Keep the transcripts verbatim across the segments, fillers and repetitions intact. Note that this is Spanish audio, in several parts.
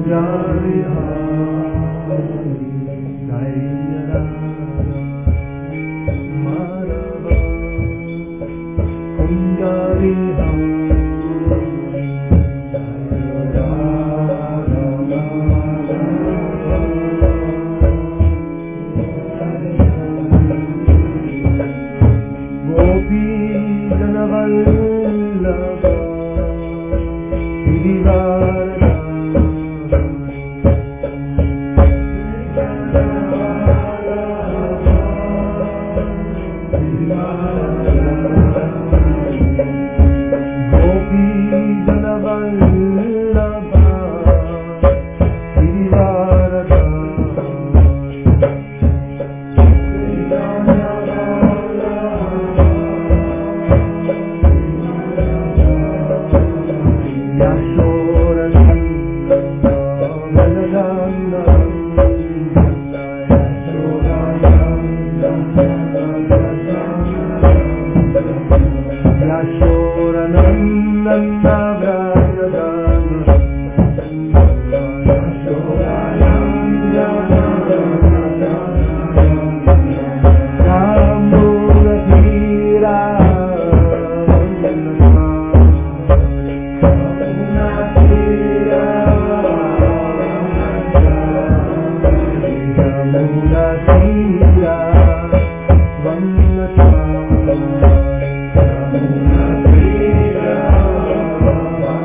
Thank you.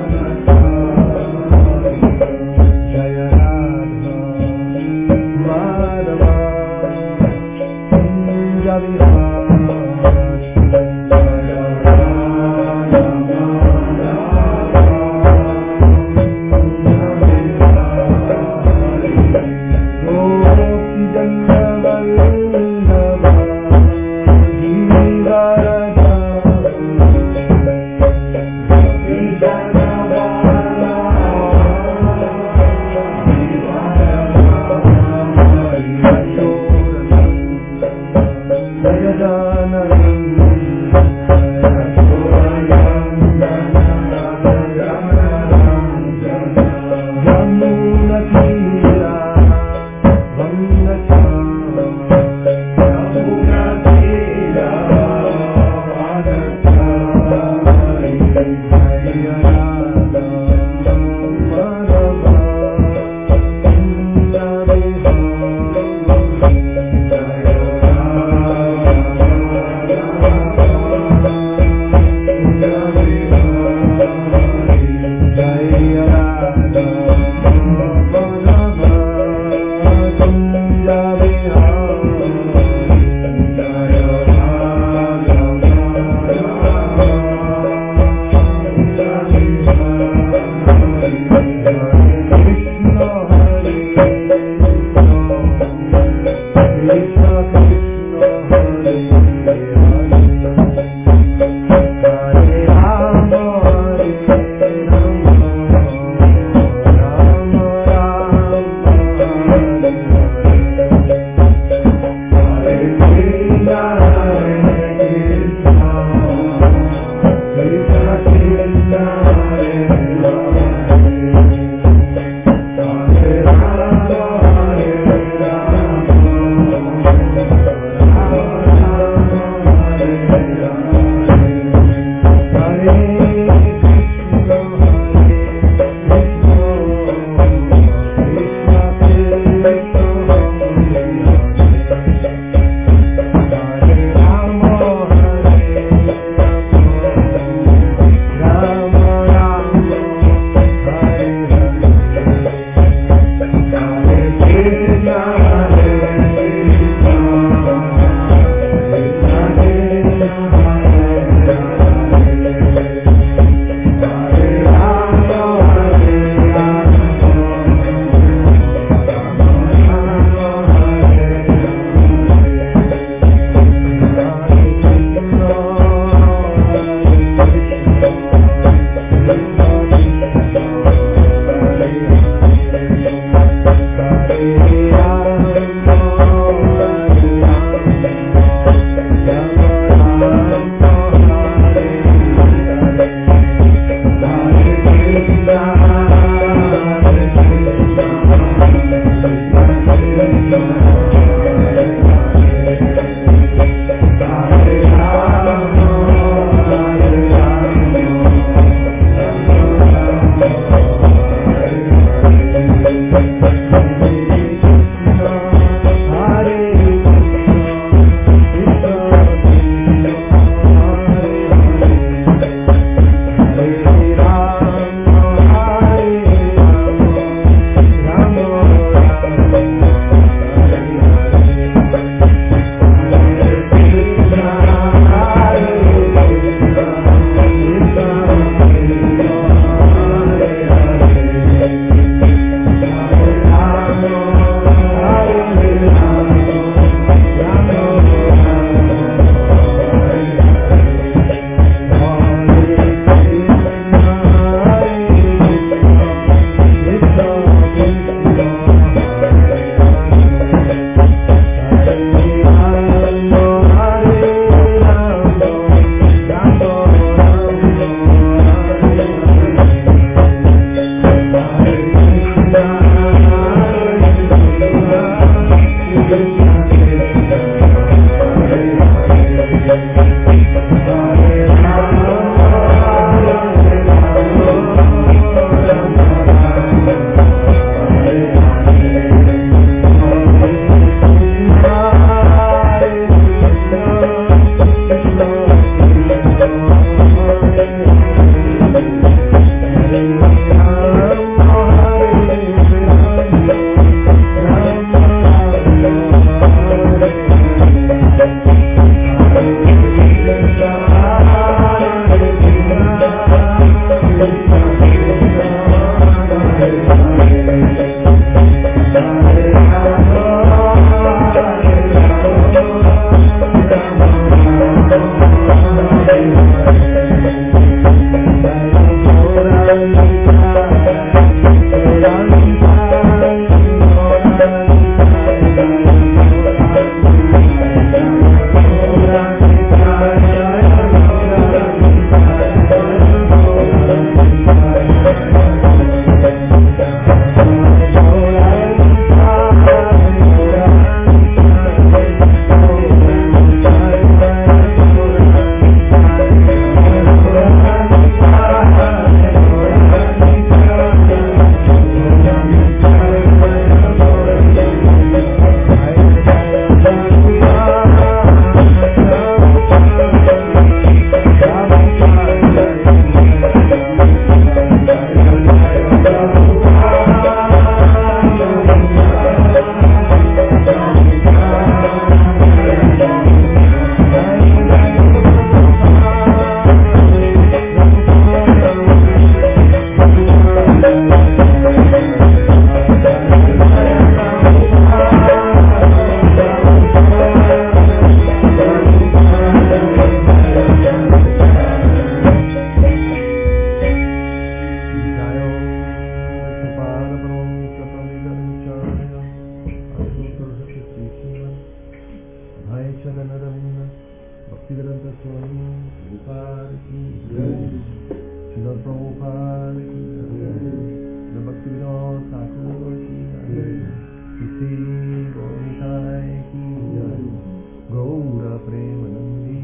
ki Srila Prabhupada ki Srila Bhaktivinoda Thakur ki Kisi Gauritai ki Gaura Premanandi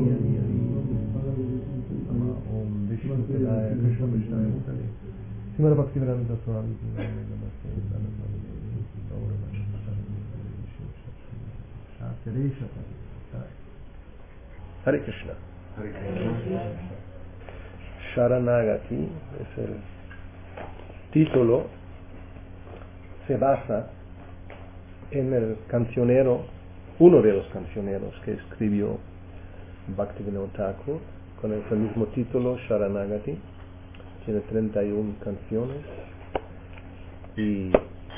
Om Vishnu Padaya Krishna Vishnu Mutale Srimad Bhaktivedanta Swami ki Namaste Gaura Hare Krishna. Hare Krishna. Sharanagati es el título, se basa en el cancionero, uno de los cancioneros que escribió Bhaktivinoda Thakur, con el mismo título, Sharanagati. Tiene treinta y una canciones y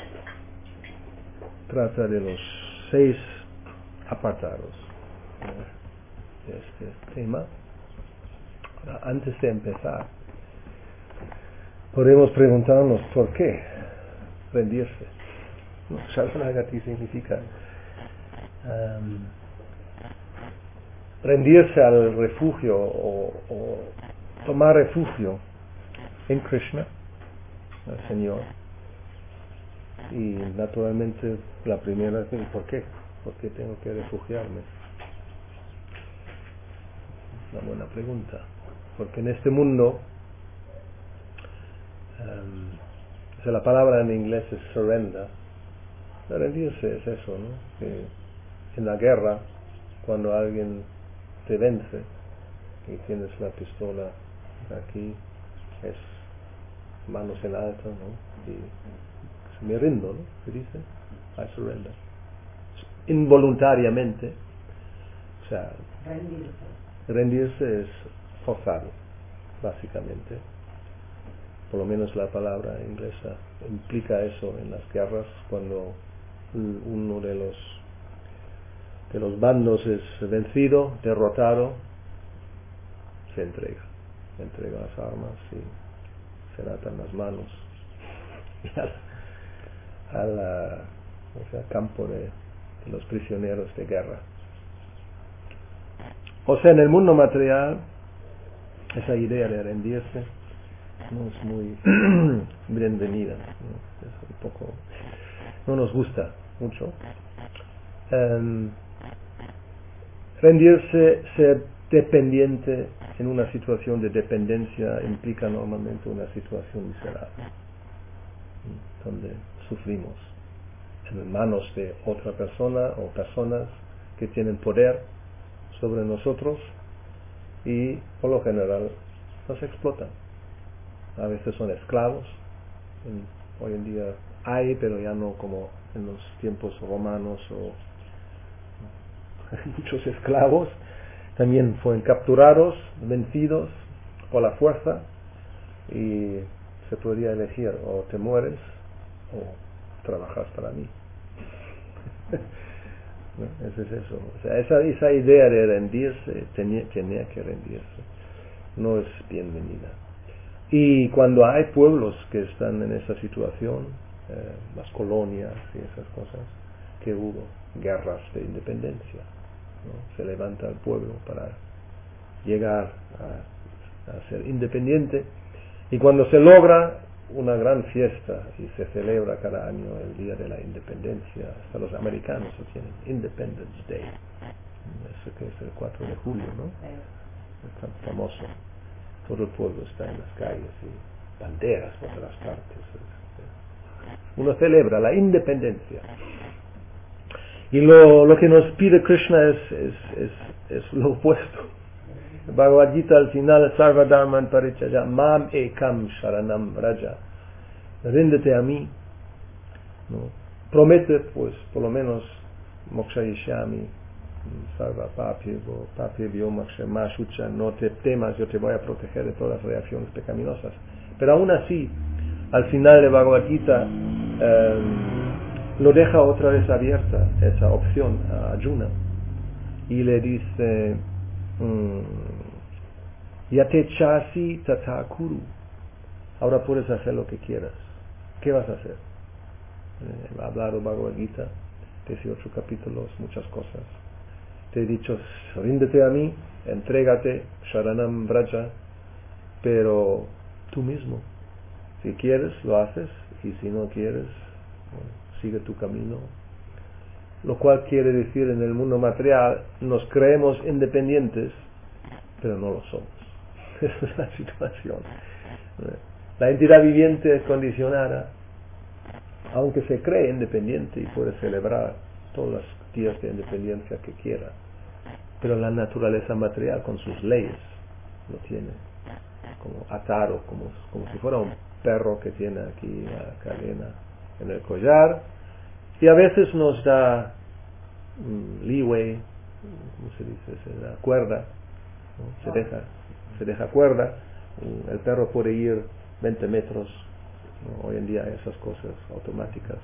trata de los seis apartados de este tema. Ahora, antes de empezar, podemos preguntarnos por qué rendirse. No, Sharanagati significa um, rendirse al refugio o, o tomar refugio en Krishna, el Señor. Y naturalmente la primera es ¿por qué? ¿Por qué tengo que refugiarme? Una buena pregunta. Porque en este mundo, um, o sea, la palabra en inglés es surrender. Rendirse es eso, ¿no? Que en la guerra, cuando alguien te vence y tienes la pistola aquí, es manos en alto, ¿no? Y me rindo, ¿no? Se dice, I surrender. Involuntariamente, o sea, rendirse. rendirse es forzado, básicamente. Por lo menos la palabra inglesa implica eso en las guerras, cuando uno de los de los bandos es vencido, derrotado, se entrega, se entrega las armas y se atan las manos al, al o sea, campo de, de los prisioneros de guerra. O sea, en el mundo material, esa idea de rendirse no es muy bienvenida, ¿no? Es un poco, no nos gusta mucho. Um, rendirse, ser dependiente en una situación de dependencia implica normalmente una situación miserable, donde sufrimos en manos de otra persona o personas que tienen poder sobre nosotros y por lo general nos explotan. A veces son esclavos, en, hoy en día hay, pero ya no como en los tiempos romanos, o muchos esclavos también fueron capturados, vencidos por la fuerza, y se podría elegir o te mueres o trabajas para mí. ¿No? Eso es eso. O sea, esa, esa idea de rendirse, tenía, tenía que rendirse, no es bienvenida. Y cuando hay pueblos que están en esa situación, eh, las colonias y esas cosas, que hubo guerras de independencia, ¿no? Se levanta el pueblo para llegar a, a ser independiente, y cuando se logra, una gran fiesta, y se celebra cada año el día de la independencia. Hasta los americanos lo tienen, Independence Day, eso que es el cuatro de julio, ¿no? Es tan famoso. Todo el pueblo está en las calles y banderas por todas partes. Uno celebra la independencia. Y lo, lo que nos pide Krishna es, es, es, es lo opuesto. Bhagavad Gita al final, Sarva Dharman Parityaya Mam Ekam Sharanam Raja. Ríndete a mí, ¿no? Promete, pues, por lo menos Moksha Yishami, Sarva Papyevo, Papyevo Moksha Mashucha, no te temas, yo te voy a proteger de todas las reacciones pecaminosas. Pero aún así, al final de Bhagavad Gita, eh, lo deja otra vez abierta, esa opción a Arjuna, y le dice, Yate chasi tata kuru, ahora puedes hacer lo que quieras. ¿Qué vas a hacer? Eh, ha hablado Bhagavad Gita, dieciocho capítulos, muchas cosas. te he dicho, ríndete a mí, entrégate, Sharanam Vraja, pero tú mismo, si quieres lo haces, y si no quieres, bueno, sigue tu camino. Lo cual quiere decir, en el mundo material nos creemos independientes, pero no lo somos. Esa es la situación. La entidad viviente es condicionada, aunque se cree independiente y puede celebrar todos los días de independencia que quiera, pero la naturaleza material con sus leyes lo tiene como atado, como, como si fuera un perro que tiene aquí la cadena en el collar, y a veces nos da um, leeway, ¿cómo se dice? Se da cuerda, ¿no? se deja se deja cuerda, el perro puede ir veinte metros, ¿no? Hoy en día hay esas cosas automáticas,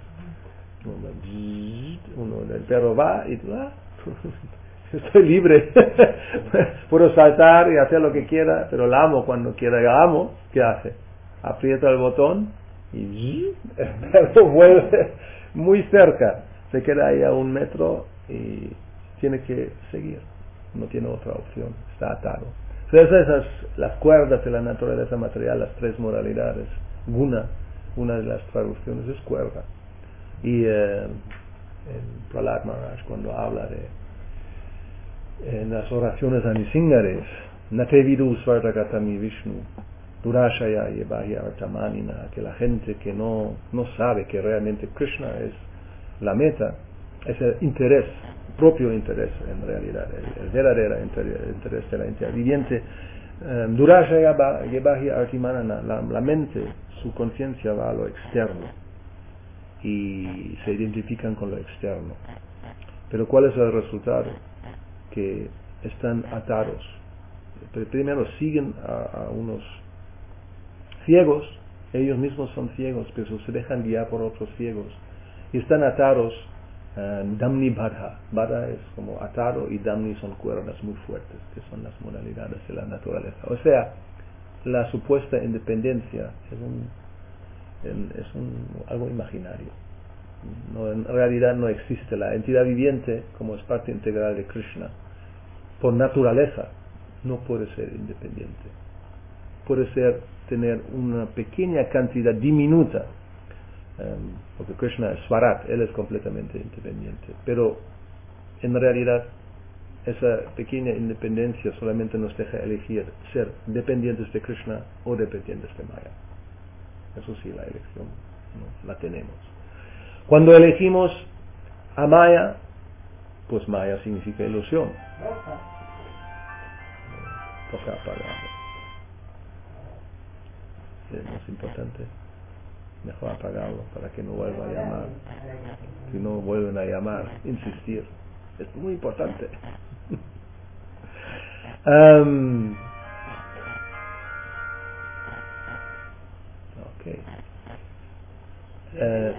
uno, uno, el perro va y ah, estoy libre, puedo saltar y hacer lo que quiera, pero la amo cuando quiera. La amo, ¿qué hace? Aprieta el botón y el perro vuelve muy cerca, se queda ahí a un metro y tiene que seguir, no tiene otra opción, está atado. Entonces esas, las cuerdas de la naturaleza material, las tres moralidades, guna, una de las traducciones es cuerda. Y eh, en Prahlad Maharaj, cuando habla de en las oraciones a Nisingares, Nate vidu svartagatami Vishnu, Durashaya Yebahya Artamanina, que la gente que no, no sabe que realmente Krishna es la meta, es el interés, propio interés en realidad, el, el verdadero interés de la entidad viviente. Um, Durashaya Yebahya Artamanina, la, la mente, su conciencia va a lo externo y se identifican con lo externo. Pero ¿cuál es el resultado? Que están atados. Primero siguen a, a unos ciegos, ellos mismos son ciegos, pero se dejan guiar por otros ciegos y están atados. uh, Damni Badha, Badha es como atado y Damni son cuerdas muy fuertes, que son las modalidades de la naturaleza. O sea, la supuesta independencia es un, es un algo imaginario. No, en realidad no existe. La entidad viviente, como es parte integral de Krishna, por naturaleza no puede ser independiente. Puede ser, tener una pequeña cantidad diminuta, um, porque Krishna es Swarat, él es completamente independiente, pero en realidad esa pequeña independencia solamente nos deja elegir ser dependientes de Krishna o dependientes de Maya. Eso sí, la elección, ¿no?, la tenemos. Cuando elegimos a Maya, pues Maya significa ilusión. Toca apagarlo. Es más importante. Mejor apagarlo para que no vuelva a llamar. Si no vuelven a llamar, insistir. Es muy importante. um, ok. Uh,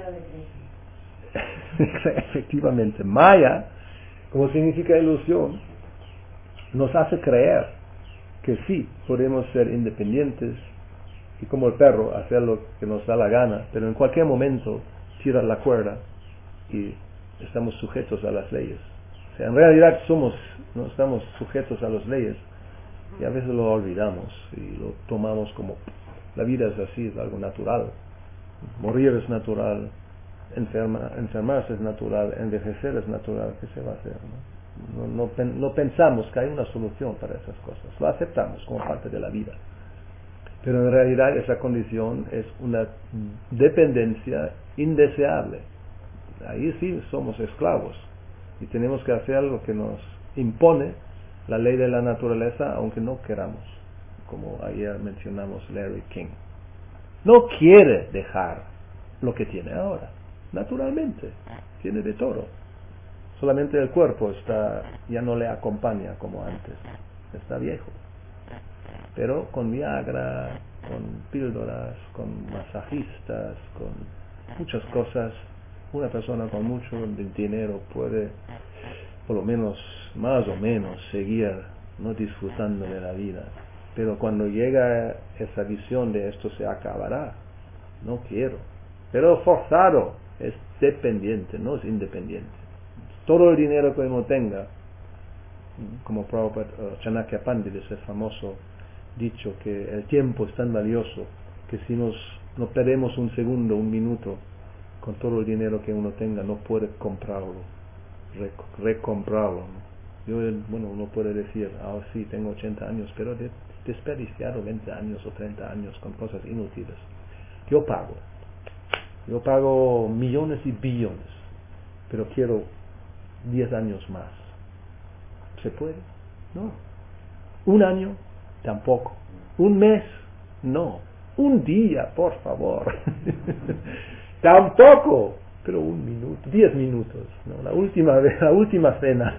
efectivamente, Maya, como significa ilusión, nos hace creer que sí podemos ser independientes y como el perro hacer lo que nos da la gana, pero en cualquier momento tirar la cuerda y estamos sujetos a las leyes. O sea, en realidad somos, no estamos sujetos a las leyes y a veces lo olvidamos y lo tomamos como la vida es así, es algo natural. Morir es natural, enferma, enfermarse es natural, envejecer es natural. ¿Qué se va a hacer? No, no, no, no pensamos que hay una solución para esas cosas, lo aceptamos como parte de la vida, pero en realidad esa condición es una dependencia indeseable. Ahí sí somos esclavos y tenemos que hacer lo que nos impone la ley de la naturaleza, aunque no queramos, como ayer mencionamos Larry King. No quiere dejar lo que tiene ahora, naturalmente, tiene de todo. Solamente el cuerpo está, ya no le acompaña como antes, está viejo. Pero con Viagra, con píldoras, con masajistas, con muchas cosas, una persona con mucho dinero puede, por lo menos, más o menos, seguir no disfrutando de la vida. Pero cuando llega esa visión de esto se acabará, no quiero. Pero forzado, es dependiente, no es independiente. Todo el dinero que uno tenga como Prabhupada, uh, Chanakya Pandit, ese famoso dicho que el tiempo es tan valioso que si nos no perdemos un segundo, un minuto, con todo el dinero que uno tenga, no puede comprarlo, rec- recomprarlo, ¿no? Yo, bueno, uno puede decir, ah, sí, tengo ochenta años, pero he desperdiciado veinte años o treinta años con cosas inútiles. Yo pago, yo pago millones y billones, pero quiero diez años más. ¿Se puede? No. Un año, tampoco. Un mes, no. Un día, por favor. Tampoco. Pero un minuto, diez minutos, ¿no? La última vez, la última cena.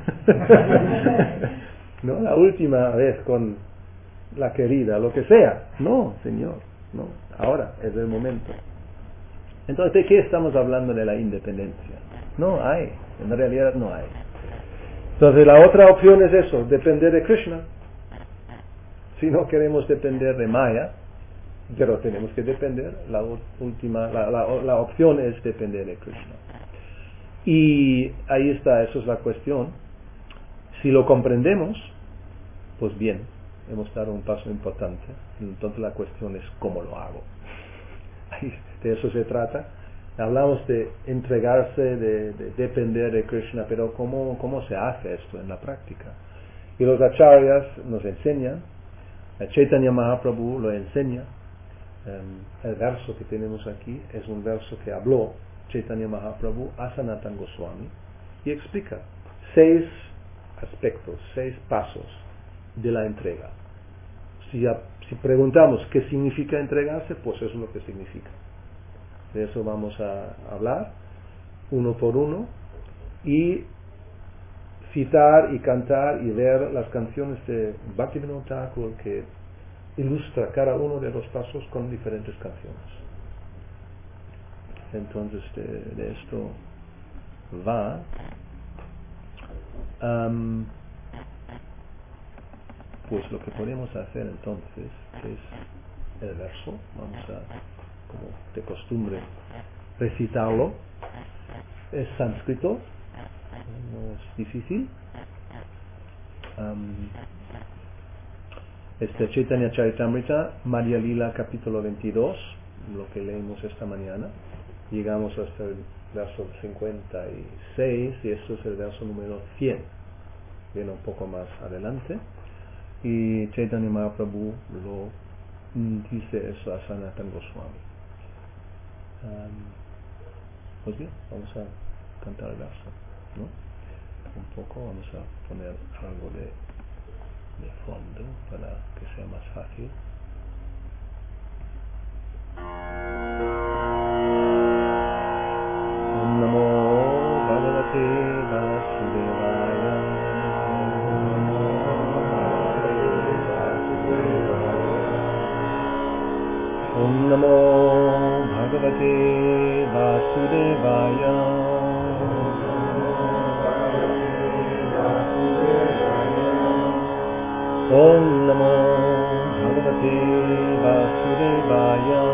¿No? La última vez con la querida, lo que sea. No, Señor, no. Ahora es el momento. Entonces, ¿de qué estamos hablando de la independencia? No hay, en realidad no hay. Entonces, la otra opción es eso, depender de Krishna. Si no queremos depender de Maya, pero tenemos que depender, la última, la, la, la opción es depender de Krishna. Y ahí está, eso es la cuestión. Si lo comprendemos, pues bien, hemos dado un paso importante. Entonces la cuestión es cómo lo hago. De eso se trata. Hablamos de entregarse, de, de depender de Krishna, pero ¿cómo, cómo se hace esto en la práctica? Y los acharyas nos enseñan, Chaitanya Mahaprabhu lo enseña. Um, el verso que tenemos aquí es un verso que habló Chaitanya Mahaprabhu a Sanatana Goswami y explica seis aspectos, seis pasos de la entrega. Si, si preguntamos qué significa entregarse, pues eso es lo que significa. De eso vamos a hablar uno por uno y citar y cantar y ver las canciones de Bhaktivinoda Thakur que ilustra cada uno de los pasos con diferentes canciones. Entonces de, de esto va. Um, pues lo que podemos hacer entonces es el verso, vamos a, como de costumbre, recitarlo. Es sánscrito, no es difícil. Um, este Chaitanya Charitamrita, Madhya Lila, capítulo veintidós, lo que leímos esta mañana. Llegamos hasta el verso cincuenta y seis y esto es el verso número cien. Viene un poco más adelante. Y Chaitanya Mahaprabhu lo dice eso a Sanatana Goswami. Um, pues bien, vamos a cantar el verso, ¿no? Un poco, vamos a poner algo de, de fondo para que sea más fácil. Om Namo Bhagavate Vasudevaya. Om Namo Bhagavate Vasudevaya. Om Namo Bhagavate Vasudevaya.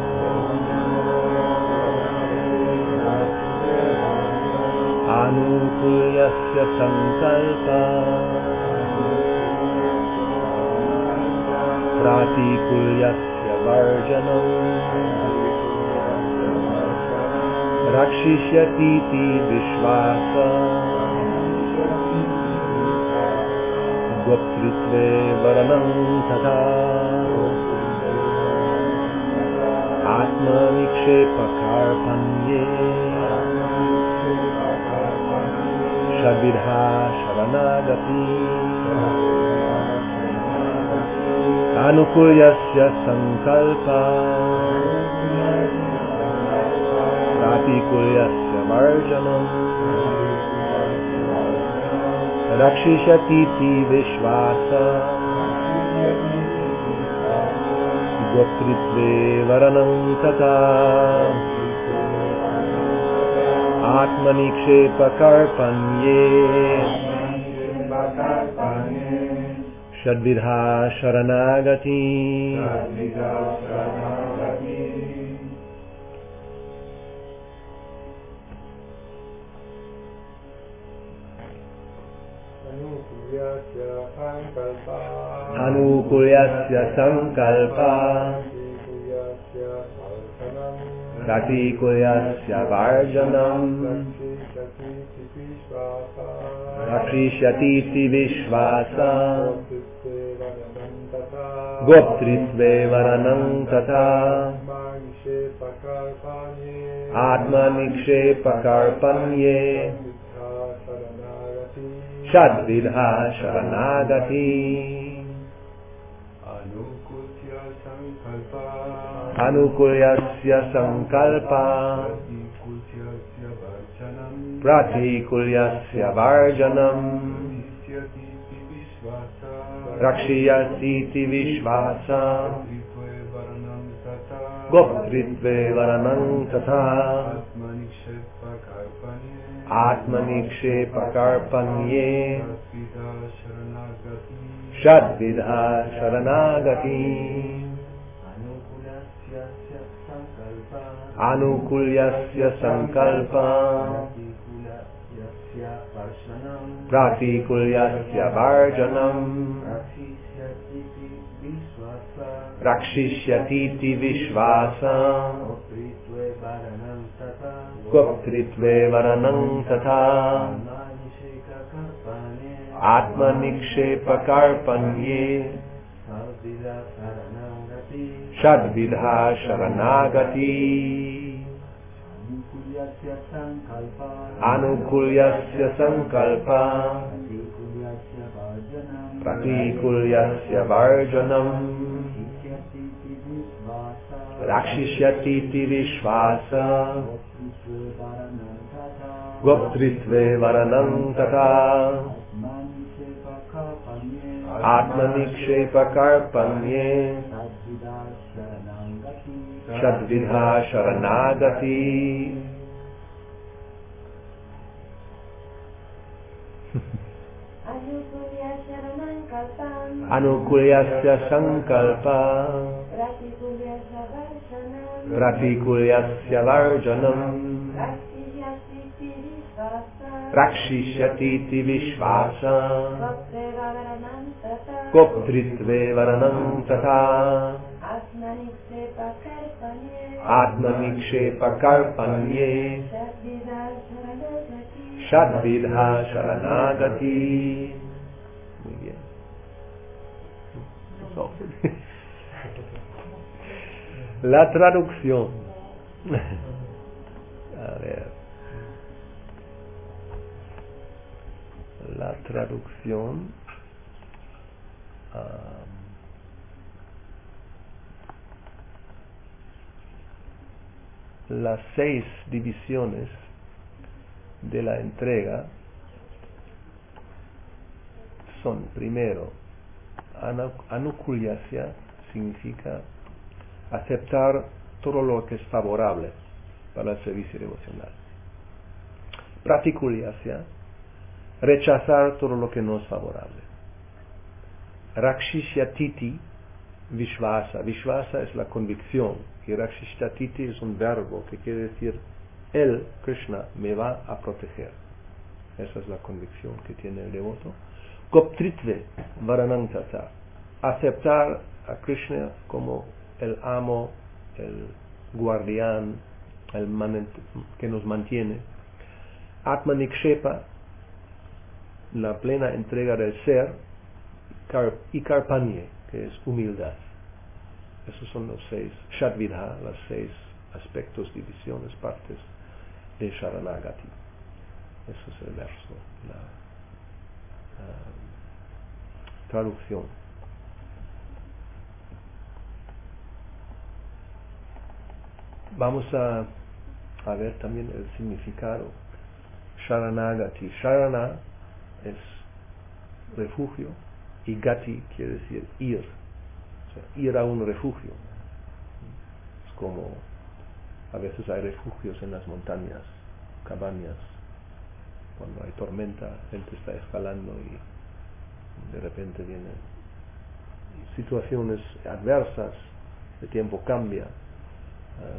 Anukulyasya sankalpa Pratikulyasya varjanam Rakshishyatiti vishvasa Goptritve varanam tata Atma nikshepa karpanye Shadvidha sharanagati Anukulyasya sankalpa Pratikulyasya varjanam Rakshishati vishvasa Goptritve varanam tata Atmanikshepa karpanye Shadvidha sharanagati Anukulyasya Anukulyasya sankalpa Pratikulyasya varjanam Rakshishyatiti vishvasa Goptritve varanam tata Atmanikshepa karpanye Shadvidha sharanagati Anukulyasya sankalpa Pratikulyasya varjanam Rakshiyatiti vishvasa Goptritve varanam tata Atmanikshepa karpanye Shadvidha sharanagati Anukulyasya sankalpa Pratikulyasya varjanam Rakshishyatiti vishvasa Goptritve varanam tata Atmanikshepa karpanye Shadvidha sharanagati Anukulyasya sankalpa Pratikulyasya varjanam Rakshishyatiti vishvasa Goptritve varanam tata Atmanikshepa karpanye Shadvidha sharanagati Anukulyasya sankalpa Pratikulyasya varjanam Rakshishyatiti vishvasa Goptritve varanam tata Atmanikshepa karpanye Shadvidha sharanagati. Muy bien. So. La traducción. A ver. La traducción. Um, las seis divisiones de la entrega son, primero, anukulyasya significa aceptar todo lo que es favorable para el servicio devocional. Pratikulyasya, rechazar todo lo que no es favorable. Rakshishyatiti vishvasa, vishvasa es la convicción y Rakshishyatiti es un verbo que quiere decir él, Krishna, me va a proteger. Esa es la convicción que tiene el devoto. Goptritve varanam tata, aceptar a Krishna como el amo, el guardián, el que nos mantiene. Atmanikshepa, la plena entrega del ser, y karpanye, que es humildad. Esos son los seis, Shadvidha, las seis aspectos, divisiones, partes de Sharanagati. Eso es el verso, la uh, traducción. Vamos a, a ver también el significado. Sharanagati. Sharana es refugio y gati quiere decir ir. O sea, ir a un refugio. Es como a veces hay refugios en las montañas, cabañas. Cuando hay tormenta, la gente está escalando y de repente vienen situaciones adversas, el tiempo cambia.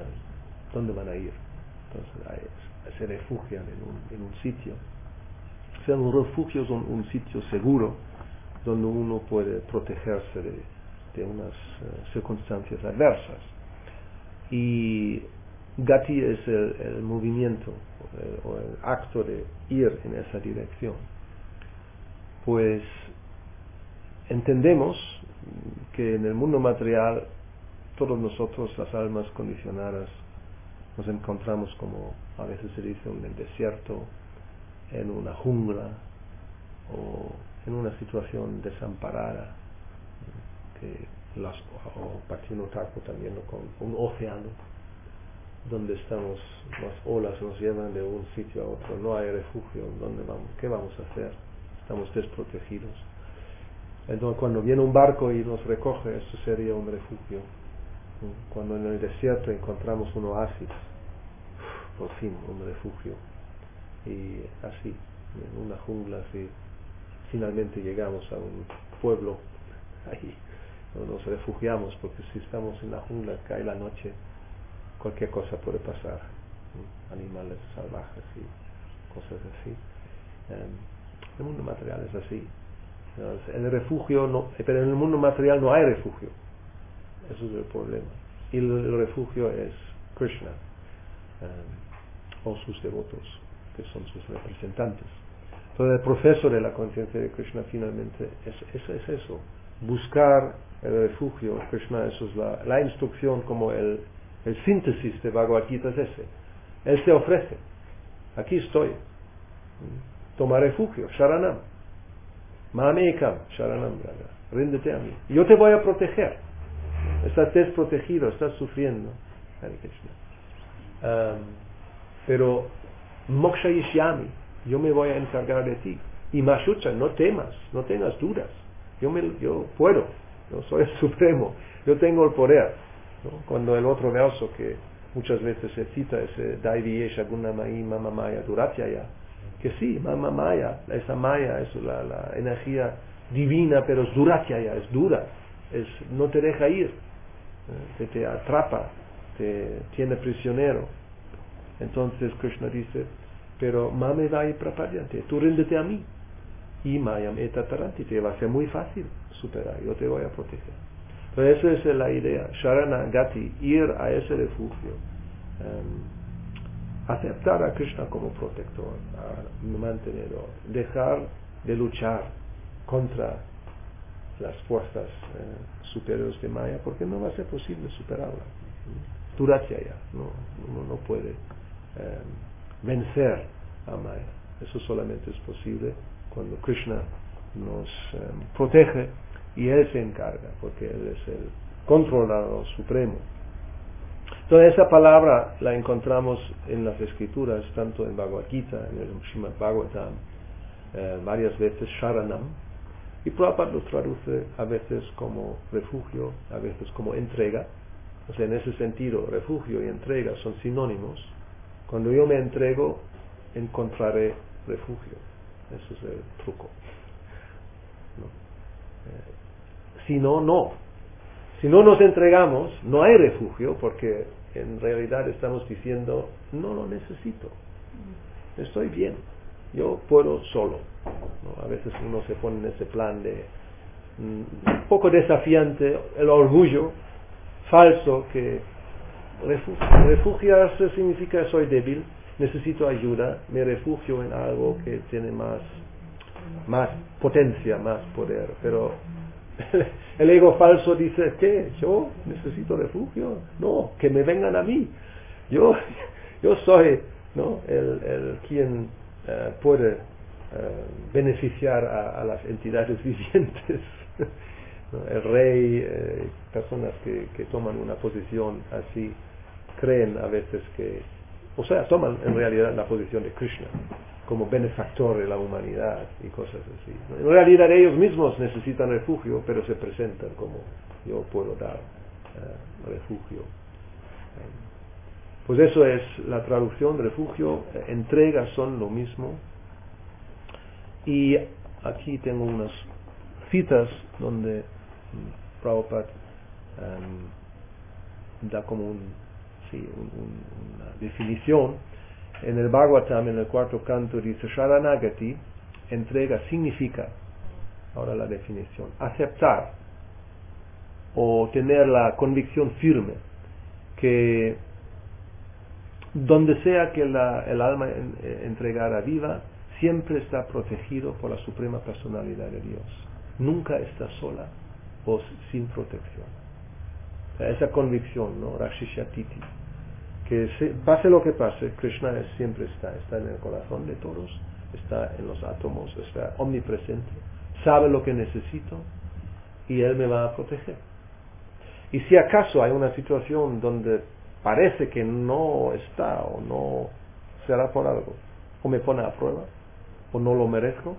Uh, ¿Dónde van a ir? Entonces hay, se refugian en un, en un sitio. O sea, un refugio es un, un sitio seguro donde uno puede protegerse de, de unas uh, circunstancias adversas. Y gati es el, el movimiento o el, o el acto de ir en esa dirección. Pues entendemos que en el mundo material todos nosotros, las almas condicionadas, nos encontramos, como a veces se dice, en el desierto, en una jungla o en una situación desamparada, que las, o Pachinotaco también, ¿no? Con un océano donde estamos, las olas nos llevan de un sitio a otro, no hay refugio. ¿Dónde vamos? ¿Qué vamos a hacer? Estamos desprotegidos. Entonces, cuando viene un barco y nos recoge, eso sería un refugio. Cuando en el desierto encontramos un oasis, por fin un refugio. Y así, en una jungla, así, finalmente llegamos a un pueblo. Ahí nos refugiamos, porque si estamos en la jungla, cae la noche, cualquier cosa puede pasar, animales salvajes y cosas así. Um, el mundo material es así. En el refugio no, pero en el mundo material no hay refugio. Eso es el problema. Y el, el refugio es Krishna, um, o sus devotos, que son sus representantes. Entonces el proceso de la conciencia de Krishna finalmente es, es, es eso, buscar el refugio. Krishna, eso es la, la instrucción, como el, el síntesis de Bhagavad Gita es ese. Él se ofrece, aquí estoy, toma refugio, Sharanam, Mamekam, Sharanam, ríndete a mí, yo te voy a proteger. Estás desprotegido, estás sufriendo, Hare Krishna. Um, pero Moksha Yishyami, yo me voy a encargar de ti. Y Mashucha, no temas, no tengas dudas. Yo, me, yo puedo, yo soy el supremo, yo tengo el poder, ¿no? Cuando el otro verso que muchas veces se cita, ese Daiviyesha Gunamai Mama Maya Duratyaya, que sí, Mama Maya, esa Maya es la, la energía divina, pero es Duratyaya, es dura, es, no te deja ir, ¿eh? te, te atrapa, te tiene prisionero. Entonces Krishna dice, pero Mame vai prapadyante, tú ríndete a mí, y Mayam etataranti, te va a ser muy fácil superar, yo te voy a proteger. Entonces esa es la idea, Sharanagati, ir a ese refugio, um, aceptar a Krishna como protector, a mantenedor, dejar de luchar contra las fuerzas eh, superiores de Maya, porque no va a ser posible superarla. Duratyaya, no, uno no puede eh, vencer a Maya. Eso solamente es posible cuando Krishna nos eh, protege y Él se encarga, porque Él es el controlador supremo. Entonces esa palabra la encontramos en las escrituras, tanto en Bhagavad Gita, en el Srimad Bhagavatam, eh, varias veces, Sharanam, y Prabhupada lo traduce a veces como refugio, a veces como entrega. O sea, en ese sentido, refugio y entrega son sinónimos. Cuando yo me entrego, encontraré refugio. Ese es el truco, ¿no? Eh, si no, no. Si no nos entregamos, no hay refugio, porque en realidad estamos diciendo, no lo necesito, estoy bien, yo puedo solo, ¿no? A veces uno se pone en ese plan de mm, un poco desafiante, el orgullo falso, que refu- refugiarse significa soy débil, necesito ayuda, me refugio en algo que tiene más, más potencia, más poder. Pero el ego falso dice, ¿qué? ¿Yo necesito refugio? No, que me vengan a mí. Yo, yo soy, ¿no? el, el quien uh, puede uh, beneficiar a, a las entidades vivientes. ¿No? El rey, eh, personas que, que toman una posición así, creen a veces que, o sea, toman en realidad la posición de Krishna como benefactor de la humanidad y cosas así. En realidad ellos mismos necesitan refugio, pero se presentan como yo puedo dar uh, refugio. Pues eso es la traducción, refugio, eh, entrega son lo mismo. Y aquí tengo unas citas donde um, Prabhupada um, da como un, sí, un, un, una definición. En el Bhagavatam, en el cuarto canto, dice Sharanagati, entrega significa, ahora la definición, aceptar o tener la convicción firme que donde sea que la, el alma en, eh, entregada viva, siempre está protegido por la suprema personalidad de Dios. Nunca está sola o sin protección. O sea, esa convicción, ¿no? Rakshishya-titi, que se, pase lo que pase, Krishna es, siempre está, está en el corazón de todos, está en los átomos, está omnipresente, sabe lo que necesito y Él me va a proteger. Y si acaso hay una situación donde parece que no está o no, será por algo, o me pone a prueba, o no lo merezco.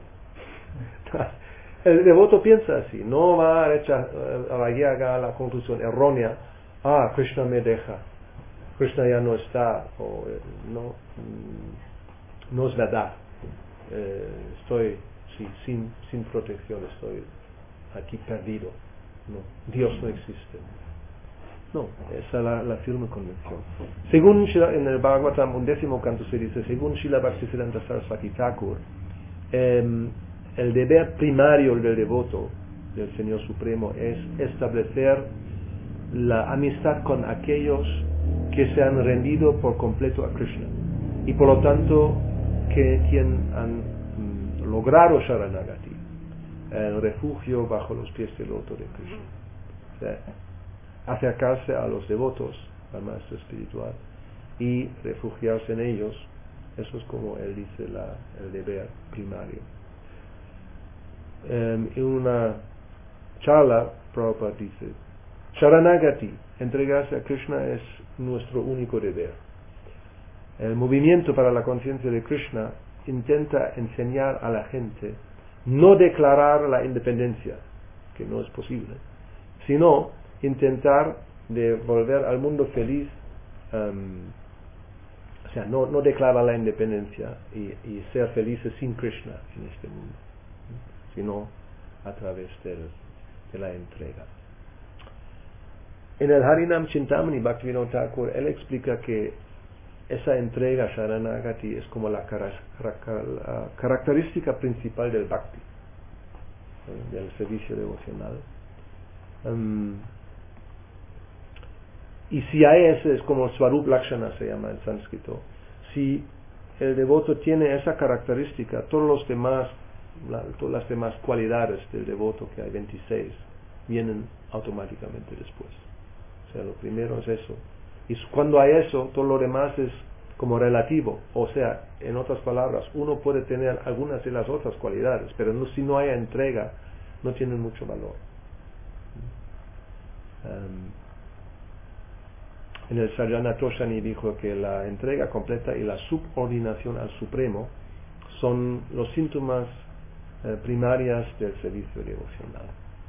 El devoto piensa así, no va a, echar, a llegar a la conclusión errónea, ah, Krishna me deja, Krishna ya no está, o no, no es verdad, eh, estoy sí, sin, sin protección, estoy aquí perdido, no, Dios no existe. No, esa es la, la firme convicción. Según Shila, en el Bhagavatam, un décimo canto se dice, según Srila Bhaktisiddhanta Saraswati Thakur, eh, el deber primario del devoto del Señor Supremo es establecer la amistad con aquellos que se han rendido por completo a Krishna y por lo tanto que quien han mm, logrado Sharanagati, el refugio bajo los pies del loto de Krishna. O sea, acercarse a los devotos, al maestro espiritual, y refugiarse en ellos, eso es como él dice la, el deber primario. Um, en una charla, Prabhupada dice, Sharanagati, entregarse a Krishna es nuestro único deber. El movimiento para la conciencia de Krishna intenta enseñar a la gente no declarar la independencia, que no es posible, sino intentar de volver al mundo feliz, um, o sea, no, no declarar la independencia y, y ser felices sin Krishna en este mundo, sino a través del, de la entrega. En el Harinam Chintamani, Bhaktivinoda Thakur, él explica que esa entrega Sharanagati es como la, cara, la característica principal del Bhakti, del servicio devocional. Um, Y si hay ese, es como Swarup Lakshana se llama en sánscrito, si el devoto tiene esa característica, todos los demás, la, todas las demás cualidades del devoto, que hay veintiséis, vienen automáticamente después. O sea, lo primero es eso. Y cuando hay eso, todo lo demás es como relativo. O sea, en otras palabras, uno puede tener algunas de las otras cualidades, pero no, si no hay entrega, no tienen mucho valor. Um, En el Sarjana Toshani dijo que la entrega completa y la subordinación al Supremo son los síntomas eh, primarias del servicio devocional.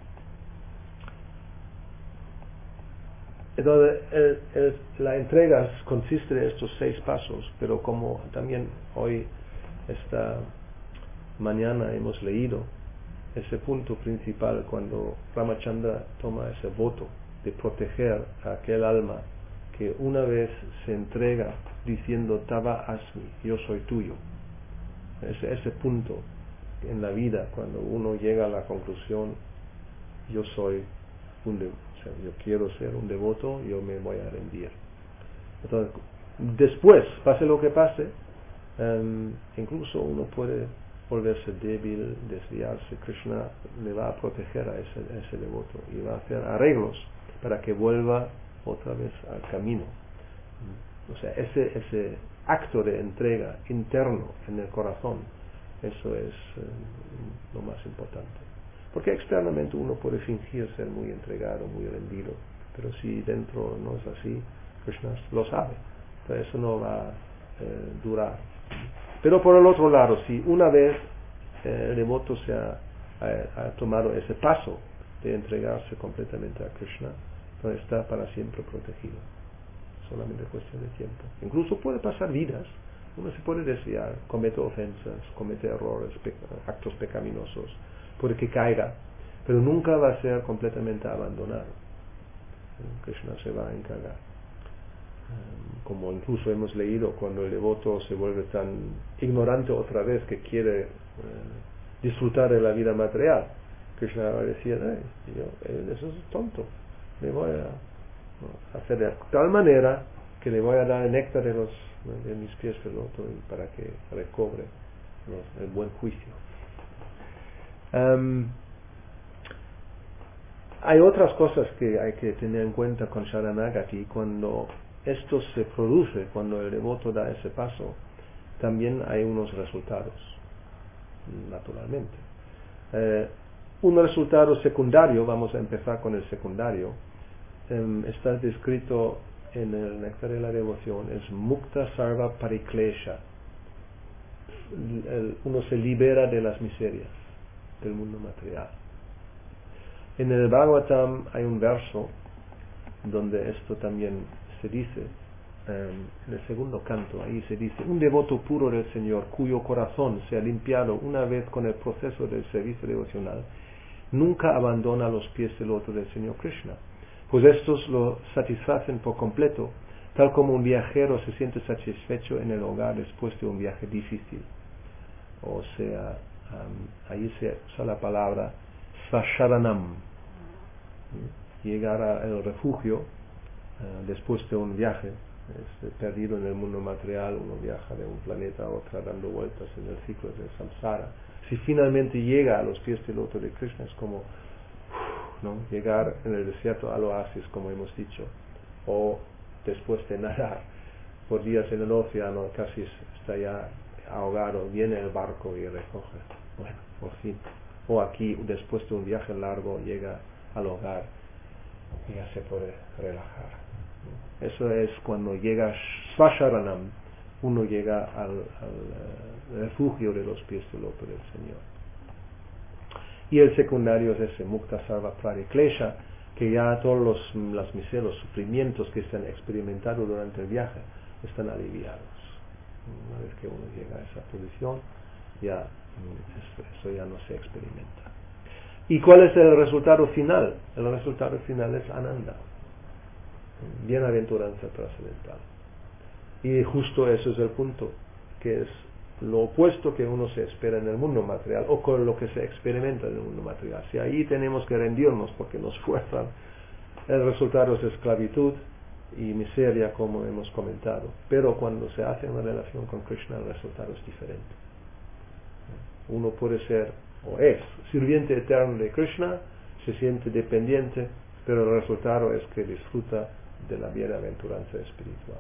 Entonces, el, el, la entrega consiste de estos seis pasos, pero como también hoy, esta mañana hemos leído ese punto principal cuando Ramachandra toma ese voto de proteger a aquel alma que una vez se entrega diciendo Tava Asmi, yo soy tuyo. Ese, ese punto en la vida, cuando uno llega a la conclusión, yo soy un devoto, o sea, yo quiero ser un devoto, yo me voy a rendir. Entonces, después, pase lo que pase, um, incluso uno puede volverse débil, desviarse. Krishna le va a proteger a ese, a ese devoto y va a hacer arreglos para que vuelva otra vez al camino. O sea, ese, ese acto de entrega interno en el corazón, eso es eh, lo más importante. Porque externamente uno puede fingir ser muy entregado, muy rendido, pero si dentro no es así, Krishna lo sabe. Entonces eso no va a eh, durar. Pero por el otro lado, si una vez eh, el devoto se ha, ha, ha tomado ese paso de entregarse completamente a Krishna, no está para siempre protegido, solamente cuestión de tiempo. Incluso puede pasar vidas, uno se puede desviar, comete ofensas, comete errores, pe actos pecaminosos, puede que caiga, pero nunca va a ser completamente abandonado. Krishna se va a encargar. Como incluso hemos leído, cuando el devoto se vuelve tan ignorante otra vez que quiere eh, disfrutar de la vida material. Krishna decía, yo, eso es tonto, le voy a ¿no? hacer de tal manera que le voy a dar el néctar de, los, de mis pies de loto para que recobre ¿no? el buen juicio. Um, hay otras cosas que hay que tener en cuenta con Sharanagati. Cuando esto se produce, cuando el devoto da ese paso, también hay unos resultados, naturalmente. Eh, un resultado secundario, vamos a empezar con el secundario, eh, está descrito en el Néctar de la Devoción, es Mukta Sarva Pariklesha. El, uno se libera de las miserias del mundo material. En el Bhagavatam hay un verso donde esto también se dice, en el segundo canto, ahí se dice, un devoto puro del Señor, cuyo corazón se ha limpiado una vez con el proceso del servicio devocional, nunca abandona los pies del loto del Señor Krishna, pues estos lo satisfacen por completo, tal como un viajero se siente satisfecho en el hogar después de un viaje difícil. O sea, um, ahí se usa la palabra svasharanam, llegar al refugio uh, después de un viaje. Es perdido en el mundo material, uno viaja de un planeta a otro dando vueltas en el ciclo del samsara. Si finalmente llega a los pies del loto de Krishna, es como ¿no? llegar en el desierto al oasis, como hemos dicho, o después de nadar por días en el océano, casi está ya ahogado, viene el barco y recoge, bueno, por fin. O aquí, después de un viaje largo, llega al hogar y ya se puede relajar. Eso es cuando llega Svasharanam, uno llega al, al refugio de los pies del loto del Señor. Y el secundario es ese Mukta Sarva Pariklesha, que ya todos los las miserias, los sufrimientos que se han experimentado durante el viaje están aliviados. Una vez que uno llega a esa posición, ya eso, eso ya no se experimenta. ¿Y cuál es el resultado final? El resultado final es Ananda, bienaventuranza trascendental. Y justo eso es el punto, que es lo opuesto que uno se espera en el mundo material, o con lo que se experimenta en el mundo material. Si ahí tenemos que rendirnos porque nos fuerzan, el resultado es esclavitud y miseria, como hemos comentado. Pero cuando se hace una relación con Krishna, el resultado es diferente. Uno puede ser, o es, sirviente eterno de Krishna, se siente dependiente, pero el resultado es que disfruta de la bienaventuranza espiritual.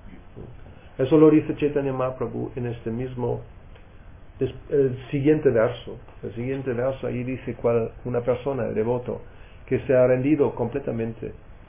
Eso lo dice Chaitanya Mahaprabhu en este mismo, el siguiente verso. El siguiente verso ahí dice cuál una persona, el devoto, que se ha rendido completamente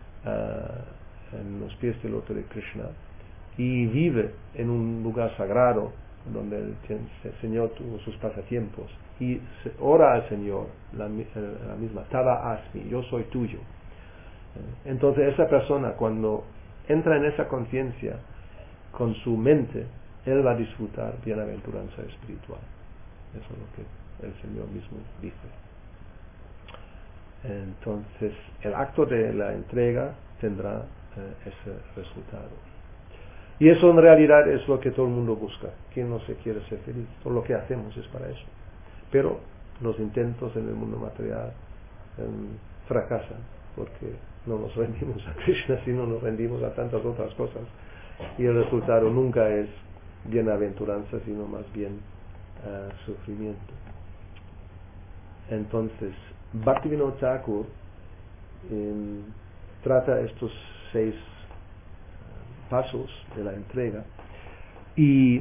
uh, en los pies del loto de Krishna y vive en un lugar sagrado donde el, el Señor tuvo sus pasatiempos y se ora al Señor la, la misma, Tava Asmi, yo soy tuyo. Entonces esa persona, cuando entra en esa conciencia con su mente, él va a disfrutar bienaventuranza espiritual. Eso es lo que el Señor mismo dice. Entonces el acto de la entrega tendrá eh, ese resultado. Y eso en realidad es lo que todo el mundo busca. ¿Quién no se quiere ser feliz? Todo lo que hacemos es para eso. Pero los intentos en el mundo material eh, fracasan porque no nos rendimos a Krishna, sino nos rendimos a tantas otras cosas. Y el resultado nunca es bienaventuranza, sino más bien uh, sufrimiento. Entonces, Bhaktivinoda Thakur eh, trata estos seis uh, pasos de la entrega y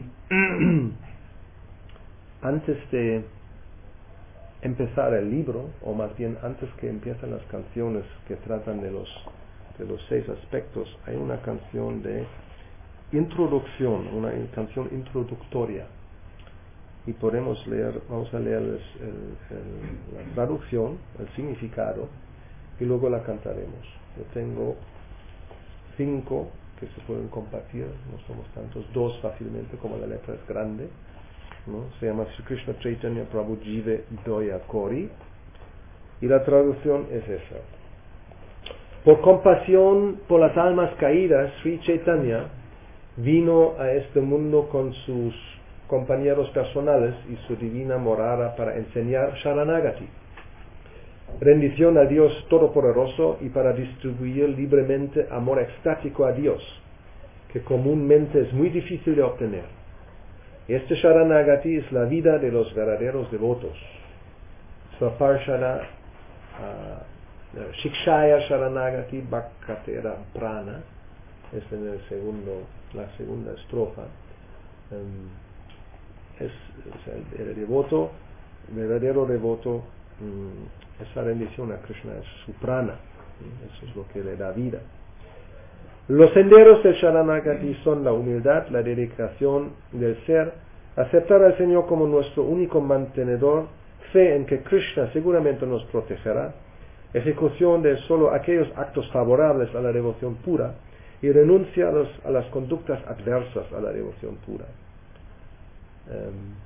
antes de empezar el libro, o más bien antes que empiecen las canciones que tratan de los de los seis aspectos, hay una canción de introducción, una canción introductoria, y podemos leer, vamos a leer el, el, la traducción, el significado, y luego la cantaremos. Yo tengo cinco que se pueden compartir, no somos tantos, dos fácilmente, como la letra es grande, ¿no? Se llama Sri Krishna Chaitanya Prabhu Jive Doya Kori, y la traducción es esa. Por compasión por las almas caídas, Sri Chaitanya vino a este mundo con sus compañeros personales y su divina morada para enseñar Sharanagati, rendición a Dios Todopoderoso, y para distribuir libremente amor extático a Dios, que comúnmente es muy difícil de obtener. Este Sharanagati es la vida de los verdaderos devotos. Svaparshana uh, Shikshaya Sharanagati Bhakkatera Prana, es en el segundo, la segunda estrofa. Um, es, es el, el devoto, el verdadero devoto, um, esa rendición a Krishna es su prana, eso es lo que le da vida. Los senderos del Sharanagati son la humildad, la dedicación del ser, aceptar al Señor como nuestro único mantenedor, fe en que Krishna seguramente nos protegerá, ejecución de solo aquellos actos favorables a la devoción pura y renuncia a, los, a las conductas adversas a la devoción pura. Um,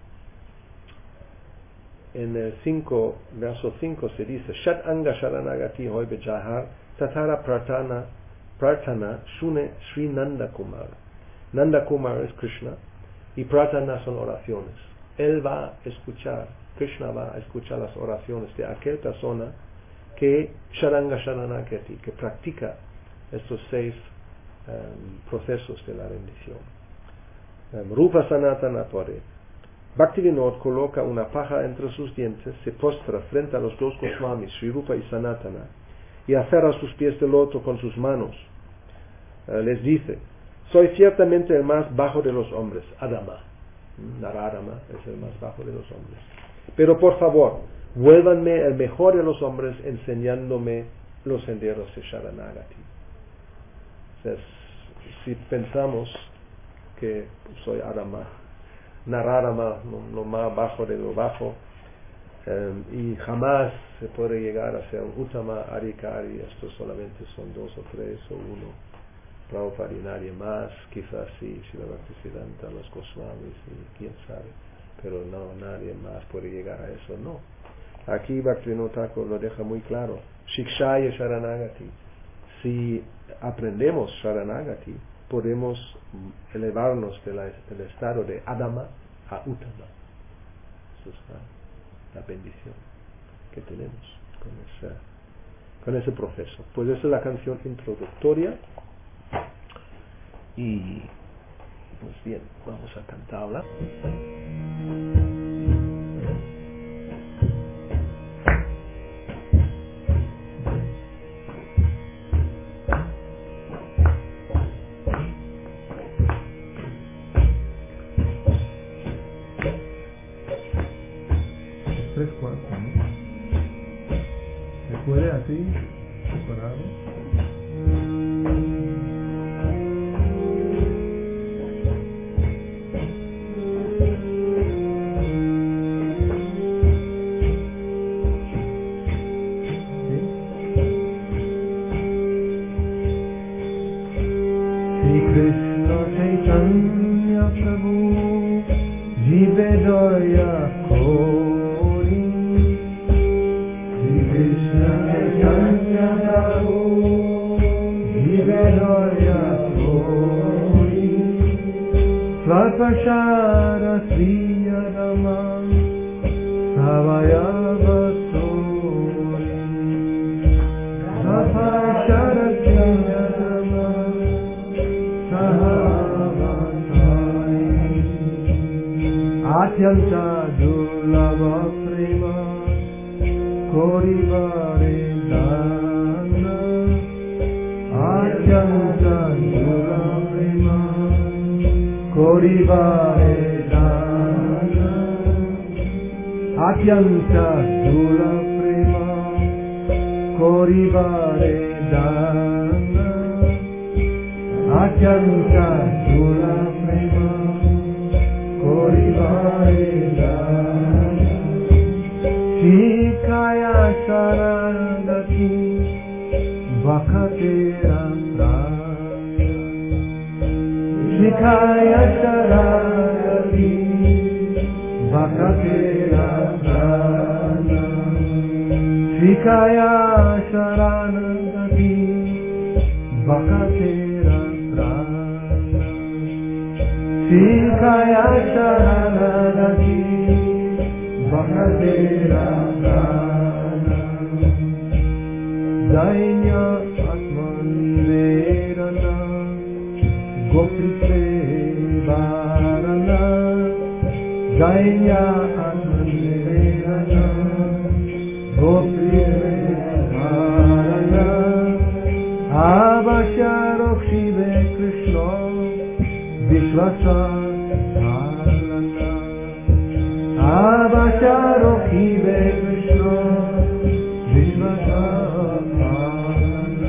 en el cinco, verso cinco se dice: Shat Anga Sharanagati Hoy Bejahar Tatara Pratana Pratana Shune Sri Nanda Kumar. Nanda Kumar es Krishna y Pratana son oraciones. Él va a escuchar, Krishna va a escuchar las oraciones de aquella persona que Sharanga Sharanagati, que practica estos seis um, procesos de la rendición. Um, Rupa Sanatana Pare. Bhaktivinoda coloca una paja entre sus dientes, se postra frente a los dos Goswamis, Sri Rupa y Sanatana, y aferra sus pies de loto con sus manos. Uh, les dice: soy ciertamente el más bajo de los hombres, Adama. Naradama es el más bajo de los hombres. Pero por favor, vuélvanme el mejor de los hombres enseñándome los senderos de Sharanagati. O sea, si pensamos que soy Adama, Naradama, lo, lo más bajo de lo bajo, um, y jamás se puede llegar a ser un Uttama Adhikari, estos solamente son dos o tres o uno, Prabhupada y nadie más, quizás sí, si la Bhaktisiddhanta, los Goswamis y quién sabe, pero no, nadie más puede llegar a eso, no. Aquí Bhaktivinoda Thakur lo deja muy claro: Shikshaya Sharanagati. Si aprendemos Sharanagati, podemos elevarnos de la, del estado de Adama a Uttama. Eso es la, la bendición que tenemos con, esa, con ese proceso. Pues esa es la canción introductoria. Y pues bien, vamos a cantarla. Tres cuartos, ¿no? ¿Se puede así? ¿Separado? Svapashara Sriya Rama Savayava Sori Svapashara Sriya Rama Savayava Sori Atyanta Dulava Prema Korivare Dana Atyanta Dulava Prema Korivare Dana Atyanta Dula Prema Korivare Dana Atyanta Dula Prema Korivare Dana Shikaya Sharanagati Bhakkatera Shikaya Sharanagati Bhakkatera Prana Shikaya Sharanagati Bhakkatera Prana Sikaya Sharanagati Bahadera Prana Dainya Atmanivedana Gopite Varana Dainya Atmanivedana Gopite Varana Abhasharok Shive Krishna Vishvasa Dharana Abhasharok Shive Krishna Vishvasa Dharana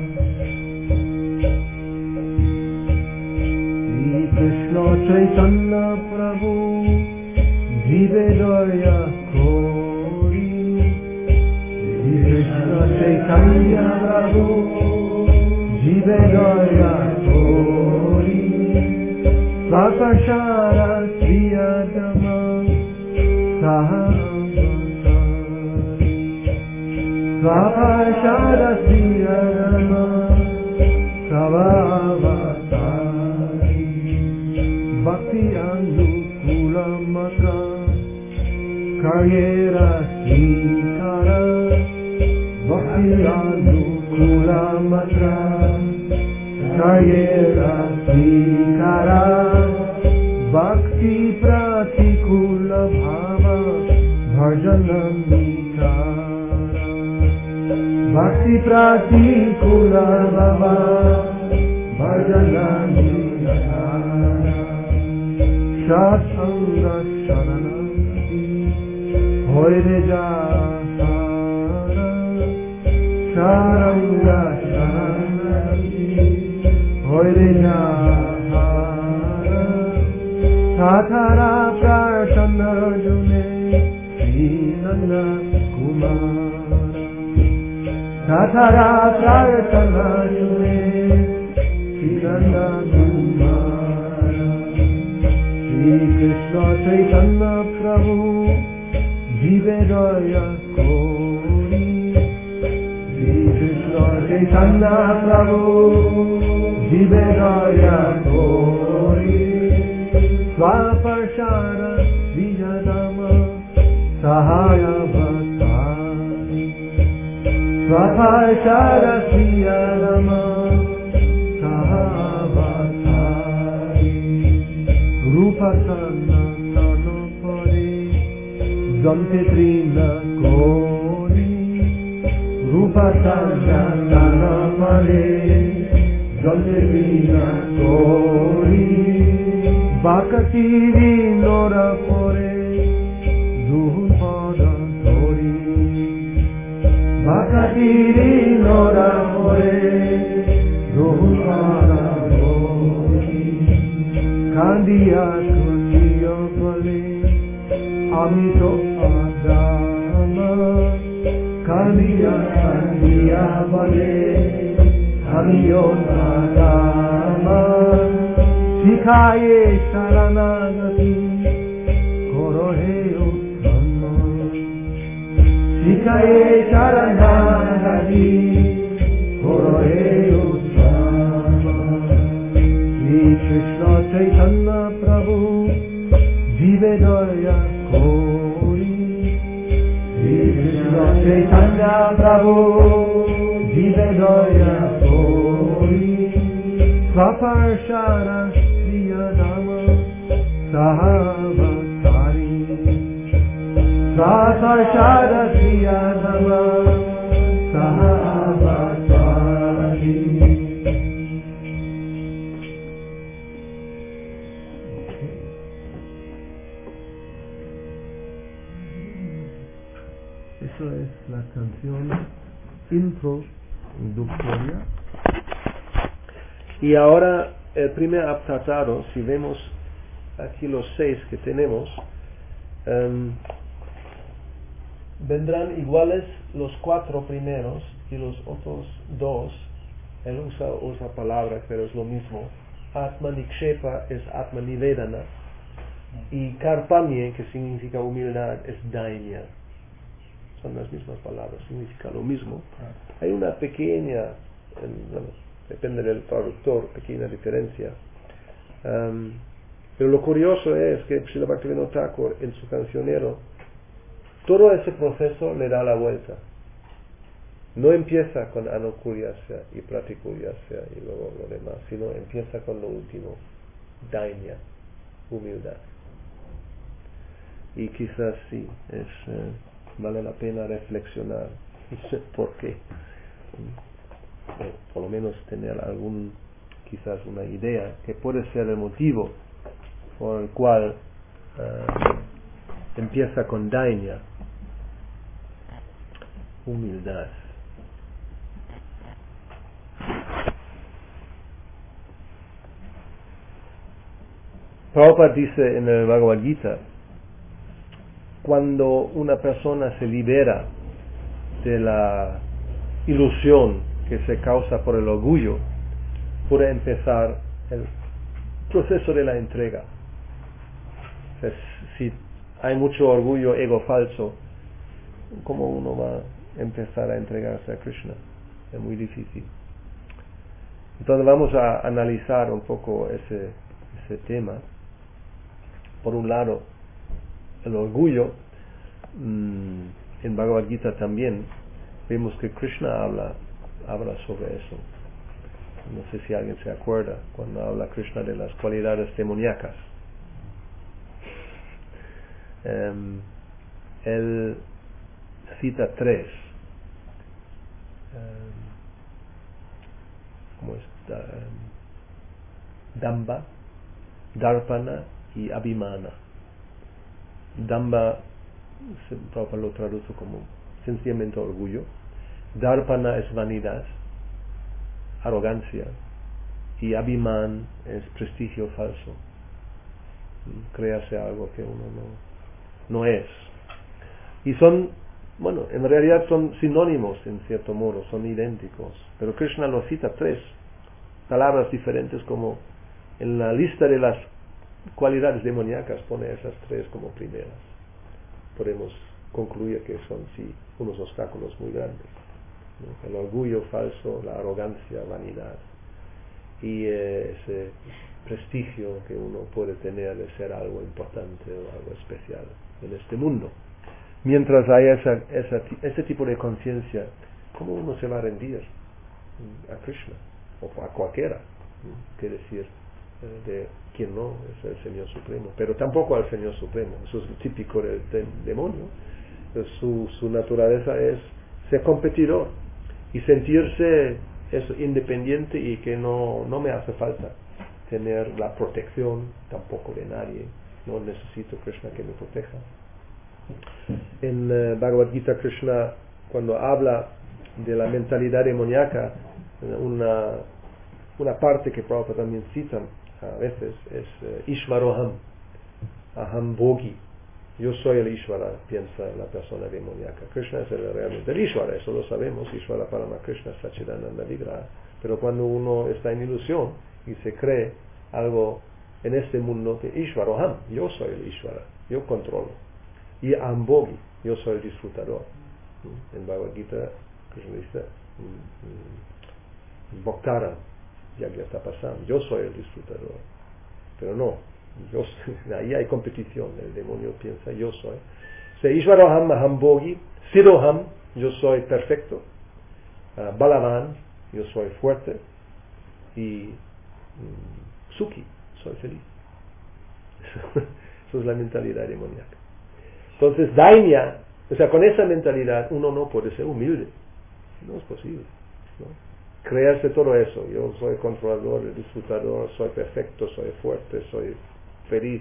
Shri Krishna Chaitanya Prabhu Jive Daya Kori Shri Krishna Chaitanya Prabhu Jive Daya Kori Svapashara Sriyadama Sahavatari Svapashara Sriyadama Sahavatari Bhakti Anukula Maka Karyera Sikara Bhakti Anukula Maka Karyera Sikara Bhakti Pratikula Bhava Bhajanamikara Bhakti Pratikula Bhava Bhajanamikara Shatsanga Sharanagati Hoire Jahara Sharanga Sharanagati Hoire Jahara Sathara Prarthana June Sri Nanda Kumara Sathara Prarthana June Sri Nanda Kumara Shri Krishna Chaitanya Prabhu Jive Daya Kori Shri Krishna Chaitanya Prabhu Jive Daya Kori Svapashara Vijadama Sahaya Bhattari Svapashara Vijadama Sahaya Bhattari Rupa Sana Sana Pare Gante Trina Kori Rupa Sana Sana Pare Gante Trina Kori Bakatiri Nora Pore Duhupada Tori Bakatiri Nora Pore Duhupada Tori Kandiya Kandiya Pale Amito Adama Kandiya Kandiya Pale Amito Adama Shikaye Sharanagati Korohe Uttama Shikaye Sharanagati Korohe Uttama Shri Krishna Chaitanya Prabhu Jive Daya Kori Shri Krishna Chaitanya Prabhu Jive Daya Kori Svapashara Sriyadama Sahavatari Svapashara Sriyadama Sahavatari. Eso es la canción introductoria. Y ahora el primer aptatado, si vemos aquí los seis que tenemos, um, vendrán iguales los cuatro primeros y los otros dos. Él usa otra palabra, pero es lo mismo. Atmanikshepa es Atmanivedana y Karpamye, que significa humildad, es Dainya. Son las mismas palabras, significa lo mismo. Hay una pequeña, bueno, depende del traductor, pequeña diferencia. Um, Pero lo curioso es que Srila Bhaktivinoda Thakur, en su cancionero, todo ese proceso le da la vuelta. No empieza con anukulyasya y pratikulyasya y luego lo demás, sino empieza con lo último, dainya, humildad. Y quizás sí, es, eh, vale la pena reflexionar por qué. O por lo menos tener algún, quizás una idea, que puede ser el motivo por el cual uh, empieza con dainya, humildad. Prabhupada dice en el Bhagavad Gita, cuando una persona se libera de la ilusión que se causa por el orgullo, puede empezar el proceso de la entrega. O sea, si hay mucho orgullo, ego falso, ¿cómo uno va a empezar a entregarse a Krishna? Es muy difícil. Entonces vamos a analizar un poco ese, ese tema. Por un lado, el orgullo, mmm, en Bhagavad Gita también vemos que Krishna habla, habla sobre eso. No sé si alguien se acuerda cuando habla Krishna de las cualidades demoníacas. Um, él cita tres. Um, ¿Cómo es? Um, Damba, Darpana y Abhimana. Damba, Prabhupada lo traduce como sencillamente orgullo. Darpana es vanidad, arrogancia, y Abhiman es prestigio falso. Créase algo que uno no, no es. Y son, bueno, en realidad son sinónimos en cierto modo, son idénticos. Pero Krishna lo cita tres palabras diferentes, como en la lista de las cualidades demoníacas pone esas tres como primeras. Podemos concluir que son sí unos obstáculos muy grandes, ¿no? El orgullo falso, la arrogancia, vanidad y eh, ese prestigio que uno puede tener de ser algo importante o algo especial en este mundo. Mientras haya esa, esa, ese tipo de conciencia, ¿cómo uno se va a rendir a Krishna o a cualquiera? ¿Qué decir de quien no es el Señor Supremo? Pero tampoco al Señor Supremo. Eso es típico del, del demonio. Su, su naturaleza es ser competidor y sentirse eso, independiente, y que no, no me hace falta tener la protección tampoco de nadie. No necesito Krishna que me proteja. En uh, Bhagavad Gita, Krishna, cuando habla de la mentalidad demoníaca, una, una parte que Prabhupada también cita a veces es uh, Ishvaroham, Aham Bhogi. Yo soy el Ishvara, piensa la persona demoníaca. Krishna es el, realmente el Ishvara, eso lo sabemos. Ishvara Parama Krishna Sachidananda Vigraha. Pero cuando uno está en ilusión y se cree algo en este mundo, que Ishvaroham, yo soy el Ishvara, yo controlo. Y Ambhogi, yo soy el disfrutador. En Bhagavad Gita, Krishna dice, Bhaktaram, ya que está pasando, yo soy el disfrutador. Pero no, yo soy, ahí hay competición, el demonio piensa, yo soy. Se Ishvaroham Ahambhogi, Siroham, yo soy perfecto. Uh, Balavan, yo soy fuerte. Y um, Sukhi, soy feliz. Eso es la mentalidad demoníaca. Entonces, Dainya, o sea, con esa mentalidad uno no puede ser humilde. No es posible, ¿no? Crearse todo eso. Yo soy controlador, disfrutador, soy perfecto, soy fuerte, soy feliz.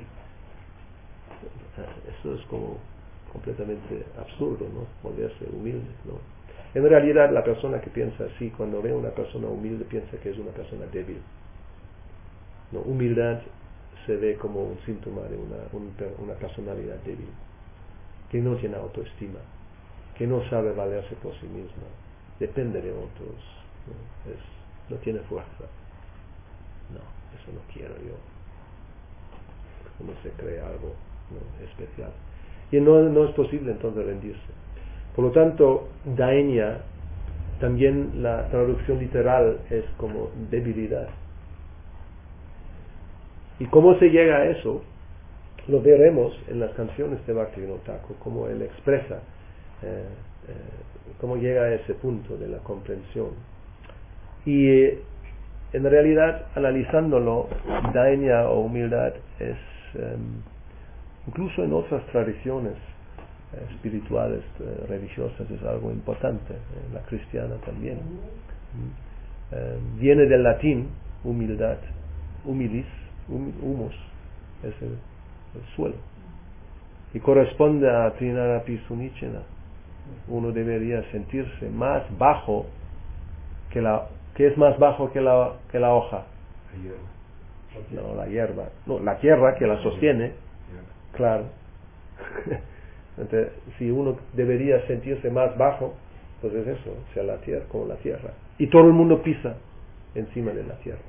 Eso es como completamente absurdo, ¿no? Volverse humilde, ¿no? En realidad, la persona que piensa así, cuando ve a una persona humilde, piensa que es una persona débil, ¿no? Humildad se ve como un síntoma de una, un, una personalidad débil, que no tiene autoestima, que no sabe valerse por sí misma, depende de otros, ¿no? Es, no tiene fuerza. No, eso no quiero yo. Uno se cree algo, ¿no?, especial. Y no, no es posible entonces rendirse. Por lo tanto, Dainya, también la traducción literal es como debilidad. ¿Y cómo se llega a eso? Lo veremos en las canciones de Bhaktivinoda Thakur, cómo él expresa, eh, eh, cómo llega a ese punto de la comprensión. Y eh, en realidad, analizándolo, dainya o humildad es, eh, incluso en otras tradiciones eh, espirituales, eh, religiosas, es algo importante, en la cristiana también. Eh, viene del latín, humildad, humilis, hum, humus, es el, el suelo, y corresponde a Trinarapi Sunichena. Uno debería sentirse más bajo que la, ¿qué es más bajo que la, que la hoja? No, la hierba, no, la tierra que la sostiene, claro. Entonces, si uno debería sentirse más bajo, pues es eso, o sea, la tierra, como la tierra. Y todo el mundo pisa encima de la tierra.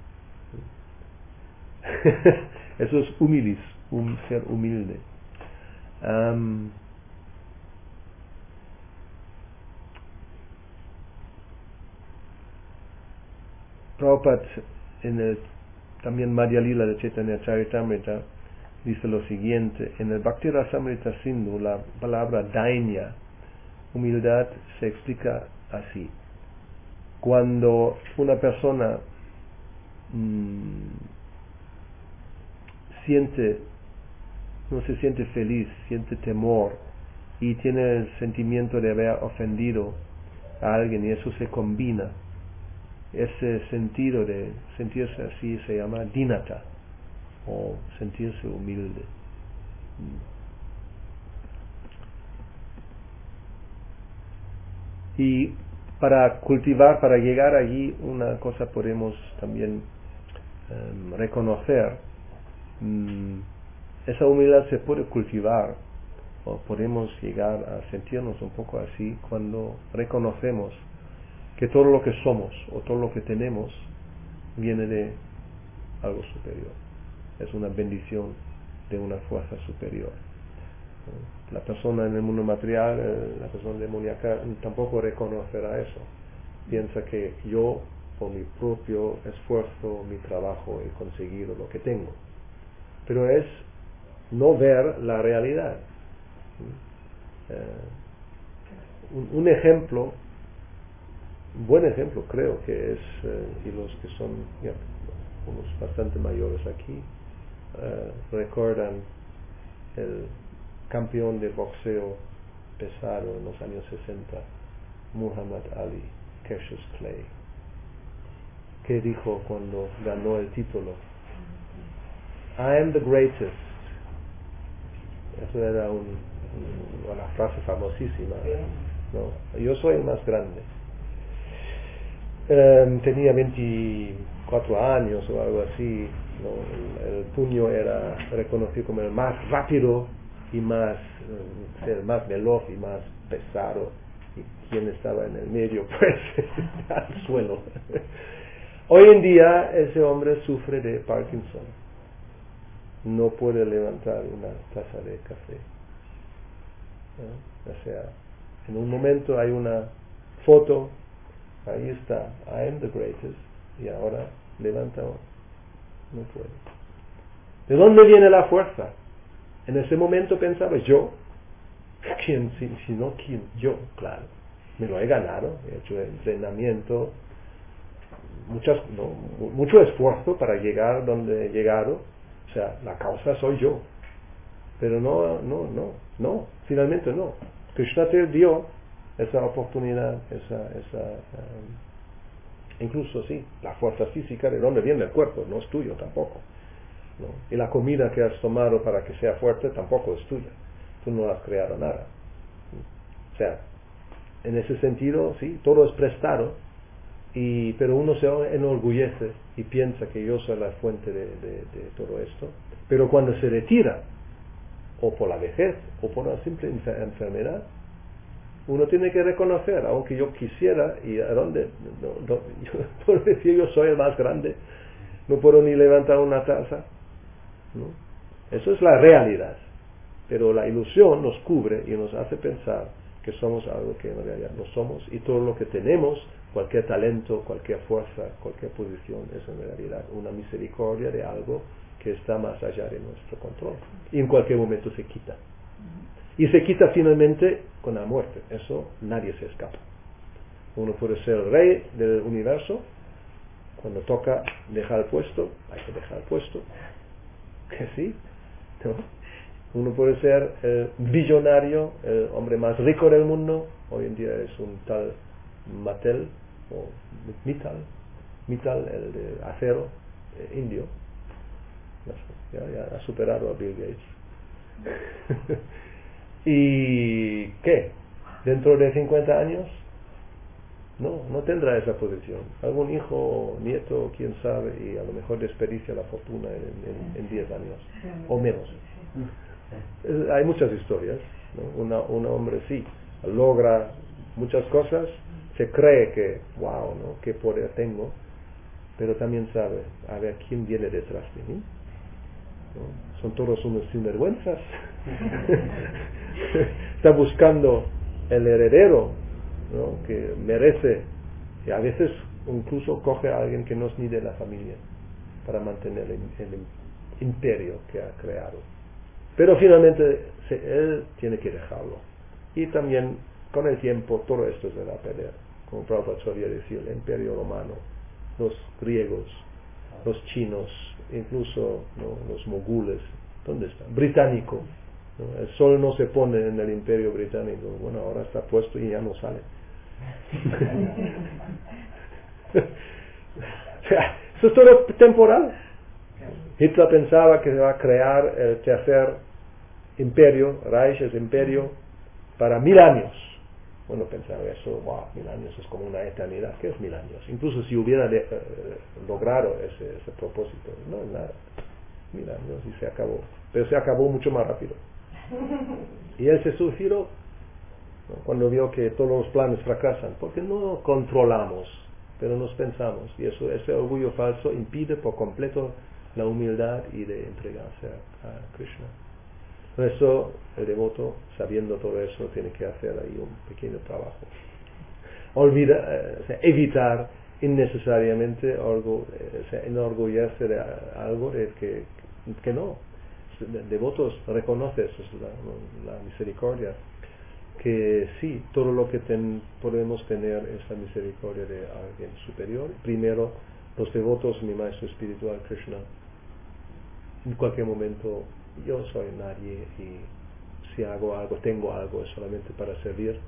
Eso es humilis, un ser humilde. Um, Prabhupada, en el, también Madhya Lila de Chaitanya Charitamrita, dice lo siguiente: en el Bhakti Rasamrita Sindhu, la palabra dainya, humildad, se explica así: cuando una persona mmm, siente, no se siente feliz, siente temor y tiene el sentimiento de haber ofendido a alguien, y eso se combina, ese sentido de sentirse así se llama dinata, o sentirse humilde. Y para cultivar, para llegar allí, una cosa podemos también um, reconocer, um, esa humildad se puede cultivar, o podemos llegar a sentirnos un poco así cuando reconocemos que todo lo que somos o todo lo que tenemos viene de algo superior, es una bendición de una fuerza superior. La persona en el mundo material, la persona demoníaca, tampoco reconocerá eso. Piensa que yo, por mi propio esfuerzo, mi trabajo, he conseguido lo que tengo. Pero es no ver la realidad. Eh, un, un ejemplo, un buen ejemplo creo que es, eh, y los que son ya, unos bastante mayores aquí, eh, recuerdan el campeón de boxeo pesado en los años sesenta, Muhammad Ali, Cassius Clay. ¿Qué dijo cuando ganó el título? I am the greatest. Eso era un, un, una frase famosísima, ¿no? Yo soy el más grande. Um, tenía veinticuatro años o algo así, ¿no? El, el puño era reconocido como el más rápido y más, um, el más veloz y más pesado. Y quien estaba en el medio, pues, al suelo. Hoy en día ese hombre sufre de Parkinson. No puede levantar una taza de café. ¿No? O sea, en un momento hay una foto, ahí está, I am the greatest, y ahora levanta, no puede. ¿De dónde viene la fuerza? En ese momento pensaba yo, ¿quién? Si, si no, ¿quién? Yo, claro. Me lo he ganado, he hecho entrenamiento, muchas, no, mucho esfuerzo para llegar donde he llegado. O sea, la causa soy yo. Pero no, no, no, no, finalmente no. Krishna te dio esa oportunidad, esa, esa um, incluso sí, la fuerza física, ¿de dónde viene el cuerpo? No es tuyo tampoco, ¿no? Y la comida que has tomado para que sea fuerte tampoco es tuya. Tú no has creado nada. O sea, en ese sentido, sí, todo es prestado, y, pero uno se enorgullece y piensa que yo soy la fuente de, de, de todo esto. Pero cuando se retira, o por la vejez, o por una simple enfer- enfermedad, uno tiene que reconocer, aunque yo quisiera, y a dónde, no, no, yo puedo decir yo soy el más grande, no puedo ni levantar una taza, ¿no? Eso es la realidad. Pero la ilusión nos cubre y nos hace pensar que somos algo que en realidad no somos, y todo lo que tenemos cualquier talento, cualquier fuerza, cualquier posición es en realidad una misericordia de algo que está más allá de nuestro control. Y en cualquier momento se quita. Y se quita finalmente con la muerte. Eso nadie se escapa. Uno puede ser el rey del universo. Cuando toca dejar el puesto, hay que dejar el puesto. Que sí, ¿no? Uno puede ser el billonario, el hombre más rico del mundo. Hoy en día es un tal Mattel o Mittal, Mittal, el de acero eh, indio. Ya, ya ha superado a Bill Gates. ¿Y qué? ¿Dentro de cincuenta años? No, no tendrá esa posición. Algún hijo o nieto, quién sabe, y a lo mejor desperdicia la fortuna en, en, en diez años o menos. Es, hay muchas historias, ¿no? Una, un hombre sí logra muchas cosas, se cree que, wow, ¿no? Qué poder tengo, pero también sabe, a ver, ¿quién viene detrás de mí? ¿No? Son todos unos sinvergüenzas. Está buscando el heredero, ¿no? Que merece, y a veces incluso coge a alguien que no es ni de la familia para mantener el, el imperio que ha creado. Pero finalmente se, él tiene que dejarlo. Y también con el tiempo todo esto se va a perder. Como Prabhupada solía decir, el imperio romano, los griegos, los chinos, incluso, ¿no? Los mogules, ¿dónde están? Británico, ¿no? El sol no se pone en el imperio británico, bueno, ahora está puesto y ya no sale. O sea, eso es todo temporal. Hitler pensaba que se va a crear el tercer imperio, Reich es imperio, para mil años. Bueno, pensaba eso, wow, mil años es como una eternidad. ¿Qué es mil años? Incluso si hubiera de, eh, logrado ese, ese propósito, no es nada. Mil años y se acabó. Pero se acabó mucho más rápido. Y él se suicidó, ¿no? Cuando vio que todos los planes fracasan, porque no controlamos, pero nos pensamos. Y eso, ese orgullo falso impide por completo la humildad y de entregarse a, a Krishna. Por eso el devoto, sabiendo todo eso, tiene que hacer ahí un pequeño trabajo. Olvida, eh, o sea, evitar innecesariamente orgu, eh, o sea, enorgullecerse de algo de que, que no. El devoto reconoce eso, es la, la misericordia. Que sí, todo lo que ten, podemos tener es la misericordia de alguien superior. Primero, los devotos, mi maestro espiritual Krishna, en cualquier momento yo soy nadie y si hago algo, tengo algo, es solamente para servir,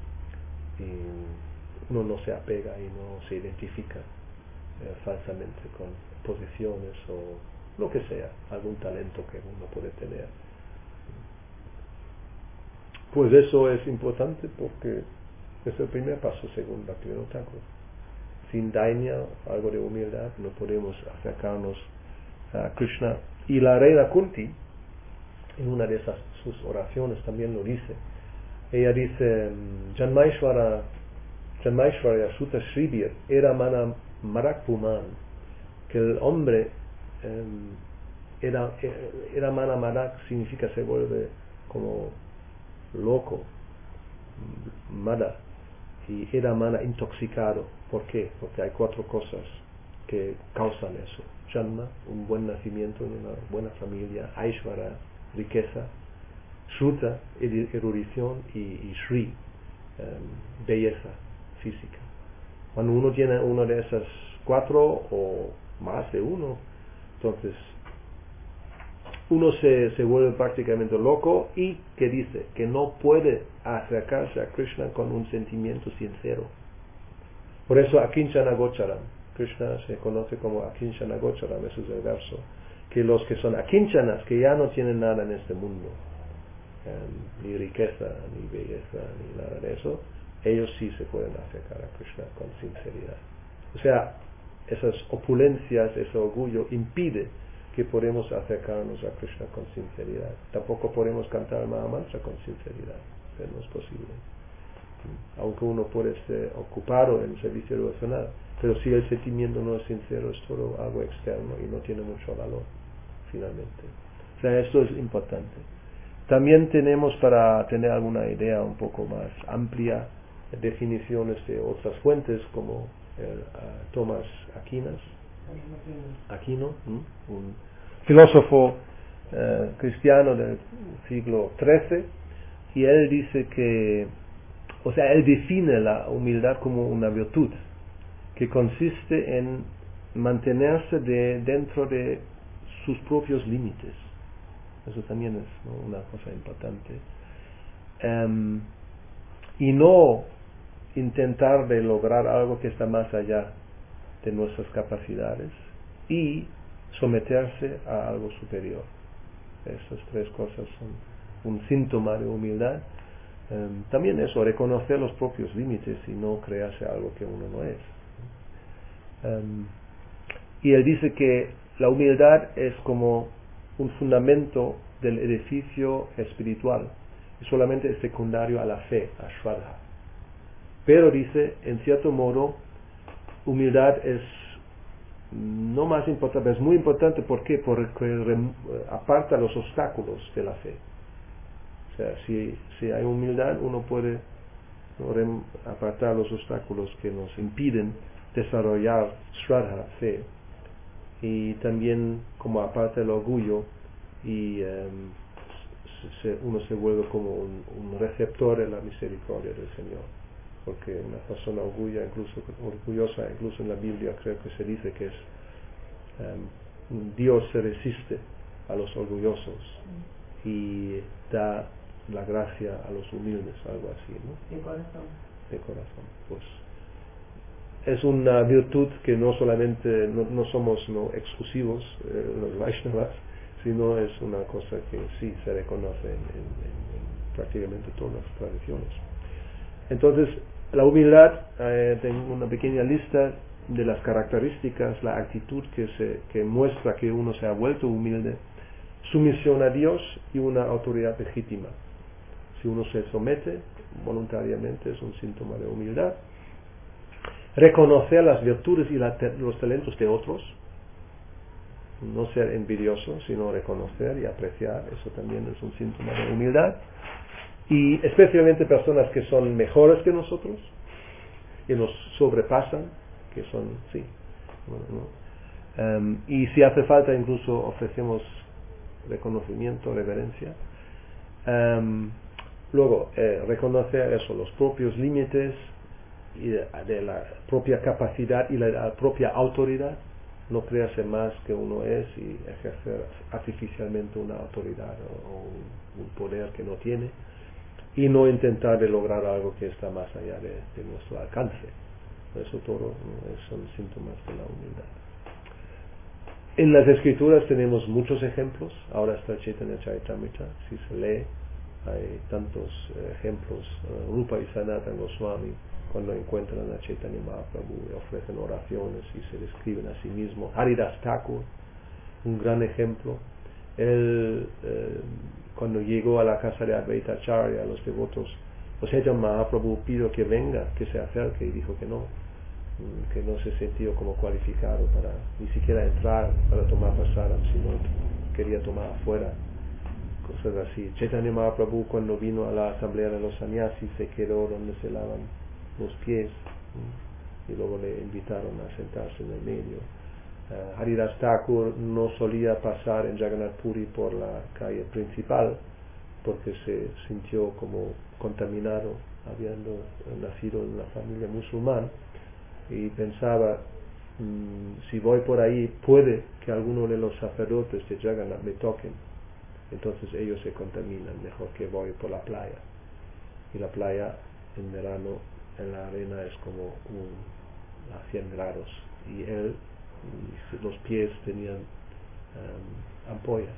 y uno no se apega y no se identifica eh, falsamente con posiciones o lo que sea, algún talento que uno puede tener. Pues eso es importante porque es el primer paso según Bhaktivinoda Thakur. Sin daña, algo de humildad, no podemos acercarnos a Krishna. Y la reina Kunti, en una de esas sus oraciones también lo dice. Ella dice, Janmaishvara, Janmaishvara Suta Shribir era mana Marakpuman, que el hombre eh, era, era mana Marak significa se vuelve como loco, Mada, y era mana intoxicado. ¿Por qué? Porque hay cuatro cosas que causan eso. Janma, un buen nacimiento en una buena familia, Aishvara, riqueza, Shruta, erudición, y, y Shri, um, belleza física. Cuando uno tiene una de esas cuatro o más de uno, entonces uno se, se vuelve prácticamente loco y que dice que no puede acercarse a Krishna con un sentimiento sincero. Por eso Akinchana Gocharam, Krishna se conoce como Akinchana Gocharam, ese es el verso, que los que son Akinchanas, que ya no tienen nada en este mundo, eh, ni riqueza, ni belleza, ni nada de eso, ellos sí se pueden acercar a Krishna con sinceridad. O sea, esas opulencias, ese orgullo impide que podemos acercarnos a Krishna con sinceridad. Tampoco podemos cantar Mahamantra con sinceridad, pero no es posible. Aunque uno puede ser ocupado en el servicio devocional, pero si el sentimiento no es sincero, es todo algo externo y no tiene mucho valor, finalmente. O sea, esto es importante. También tenemos, para tener alguna idea un poco más amplia, definiciones de otras fuentes como el, uh, Tomás Aquinas, Aquino, ¿m? un filósofo uh, cristiano del siglo trece, y él dice que, o sea, él define la humildad como una virtud que consiste en mantenerse de, dentro de sus propios límites. Eso también es, ¿no?, una cosa importante. Um, y no intentar de lograr algo que está más allá de nuestras capacidades y someterse a algo superior. Esas tres cosas son un síntoma de humildad. Um, también eso, reconocer los propios límites y no crearse algo que uno no es. Um, y él dice que la humildad es como un fundamento del edificio espiritual y solamente es secundario a la fe, a Shraddha. Pero dice, en cierto modo, humildad es no más importante, es muy importante. ¿Por qué? Porque rem, aparta los obstáculos de la fe. O sea, si, si hay humildad, uno puede rem, apartar los obstáculos que nos impiden desarrollar Shraddha, fe, y también como aparta el orgullo y um, se, uno se vuelve como un, un receptor de la misericordia del Señor, porque una persona orgullosa, incluso, orgullosa, incluso en la Biblia creo que se dice que es um, Dios se resiste a los orgullosos y da la gracia a los humildes, algo así, ¿no? De corazón. De corazón, pues es una virtud que no solamente no, no somos no exclusivos eh, los Vaishnavas, sino es una cosa que sí se reconoce en, en, en prácticamente todas las tradiciones. Entonces, la humildad, eh, tengo una pequeña lista de las características, la actitud que se que muestra que uno se ha vuelto humilde: sumisión a Dios y una autoridad legítima. Si uno se somete voluntariamente es un síntoma de humildad. Reconocer las virtudes y la, los talentos de otros, no ser envidioso, sino reconocer y apreciar, eso también es un síntoma de humildad. Y especialmente personas que son mejores que nosotros y nos sobrepasan, que son, sí, ¿no? Um, y si hace falta incluso ofrecemos reconocimiento, reverencia. Um, luego, eh, reconocer eso, los propios límites y de, de la propia capacidad y la, la propia autoridad, no crearse más que uno es y ejercer artificialmente una autoridad o, o un, un poder que no tiene, y no intentar de lograr algo que está más allá de, de nuestro alcance. Eso todo, ¿no?, son síntomas de la humildad. En las escrituras tenemos muchos ejemplos. Ahora está Chaitanya Charitamrita, si se lee hay tantos eh, ejemplos. uh, Rupa y Sanatana Goswami, cuando encuentran a Chaitanya Mahaprabhu, ofrecen oraciones y se describen a sí mismos. Haridas Thakur, un gran ejemplo. Él, eh, cuando llegó a la casa de Advaita Acharya, a los devotos, pues Chaitanya Mahaprabhu pidió que venga, que se acerque, y dijo que no, que no se sentía como cualificado para ni siquiera entrar para tomar prasadam, sino quería tomar afuera, cosas así. Chaitanya Mahaprabhu, cuando vino a la asamblea de los sannyasis, se quedó donde se lavan los pies, ¿sí? Y luego le invitaron a sentarse en el medio. uh, Haridas Thakur no solía pasar en Jagannath Puri por la calle principal porque se sintió como contaminado, habiendo nacido en una familia musulmana, y pensaba, mmm, si voy por ahí puede que alguno de los sacerdotes de Jagannath me toquen, entonces ellos se contaminan, mejor que voy por la playa. Y la playa en verano en la arena es como un, a cien grados, y él, y los pies tenían um, ampollas.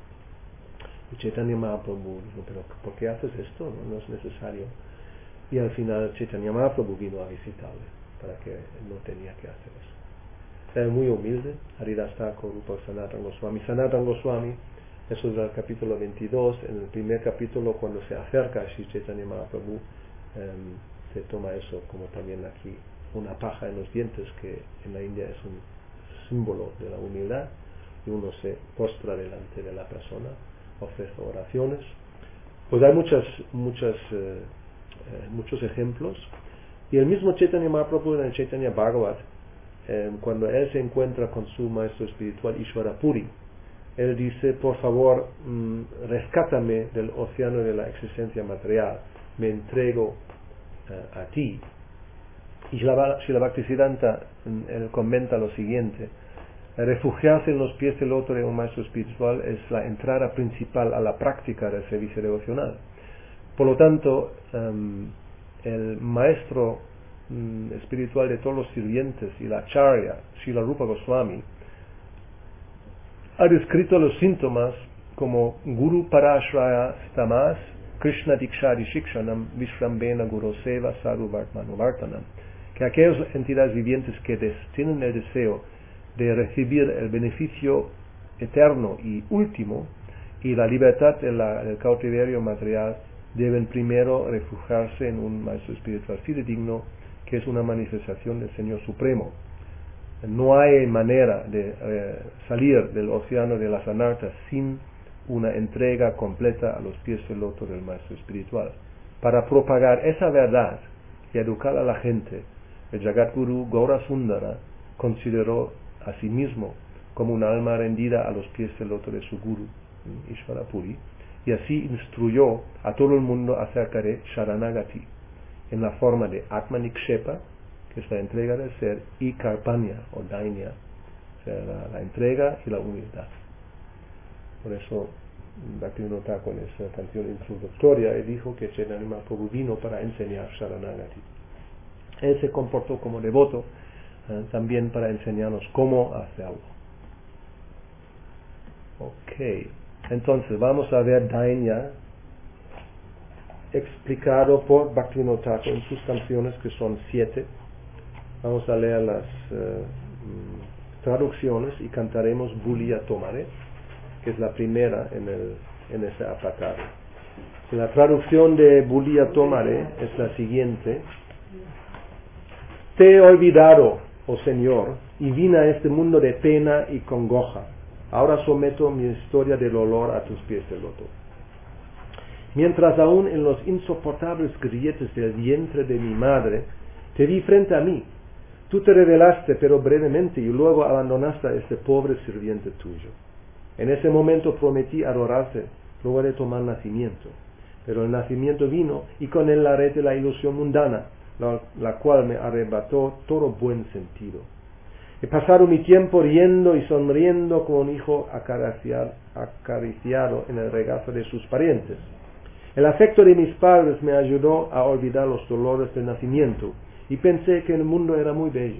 Y Chaitanya Mahaprabhu dijo, pero ¿por qué haces esto? No, no es necesario. Y al final Chaitanya Mahaprabhu vino a visitarle para que no tenía que hacer eso. Era muy humilde. Haridas Thakur, Rupa Sanatana Goswami. Sanatana Goswami, eso es el capítulo veintidós. En el primer capítulo, cuando se acerca a Sri Chaitanya Mahaprabhu, um, se toma eso como también aquí una paja en los dientes, que en la India es un símbolo de la humildad, y uno se postra delante de la persona, ofrece oraciones. Pues hay muchas muchas eh, eh, muchos ejemplos, Y el mismo Chaitanya Mahaprabhu en el Chaitanya Bhagavat, eh, cuando él se encuentra con su maestro espiritual Ishvara Puri, él dice, por favor, mmm, rescátame del océano de la existencia material, me entrego uh, a ti. Y Srila Bhaktisiddhanta, él comenta lo siguiente: refugiarse en los pies del loto de un maestro espiritual es la entrada principal a la práctica del servicio devocional. Por lo tanto, um, el maestro um, espiritual de todos los sirvientes y la acharya, Srila Rupa Goswami, ha descrito los síntomas como Guru Parashraya Stamas, Krishna Dikshari Shikshanam, Vishrambena Guru Seva Sadhu Vartmanum, que aquellas entidades vivientes que des, tienen el deseo de recibir el beneficio eterno y último y la libertad del cautiverio material deben primero refugiarse en un maestro espiritual fidedigno que es una manifestación del Señor Supremo. No hay manera de eh, salir del océano de las anartas sin una entrega completa a los pies del loto del maestro espiritual. Para propagar esa verdad y educar a la gente, el Jagadguru Gaura Sundara consideró a sí mismo como un alma rendida a los pies del loto de su guru, Ishvara Puri, y así instruyó a todo el mundo acerca de Sharanagati, en la forma de Atmanikshepa, que es la entrega del ser, y Karpanya o Dainya, o sea, la, la entrega y la humildad. Por eso Bhaktivinoda Thakur, en esa canción introductoria, él dijo que Chaitanya Mahaprabhu vino para enseñar Sharanagati. Él se comportó como devoto eh, también para enseñarnos cómo hacerlo. Ok, entonces vamos a ver Dainya explicado por Bhaktivinoda Thakur en sus canciones, que son siete. Vamos a leer las uh, traducciones y cantaremos Bulia Tomare, que es la primera en, el, en ese apartado. La traducción de Bulia Tomare es la siguiente: te he olvidado, oh Señor, y vine a este mundo de pena y congoja. Ahora someto mi historia de dolor a tus pies de loto. Mientras aún en los insoportables grilletes del vientre de mi madre, te vi frente a mí. Tú te revelaste, pero brevemente, y luego abandonaste a este pobre sirviente tuyo. En ese momento prometí adorarte, luego de tomar nacimiento. Pero el nacimiento vino, y con él la red de la ilusión mundana, la, la cual me arrebató todo buen sentido. He pasado mi tiempo riendo y sonriendo como un hijo acariciado, acariciado en el regazo de sus parientes. El afecto de mis padres me ayudó a olvidar los dolores del nacimiento, y pensé que el mundo era muy bello.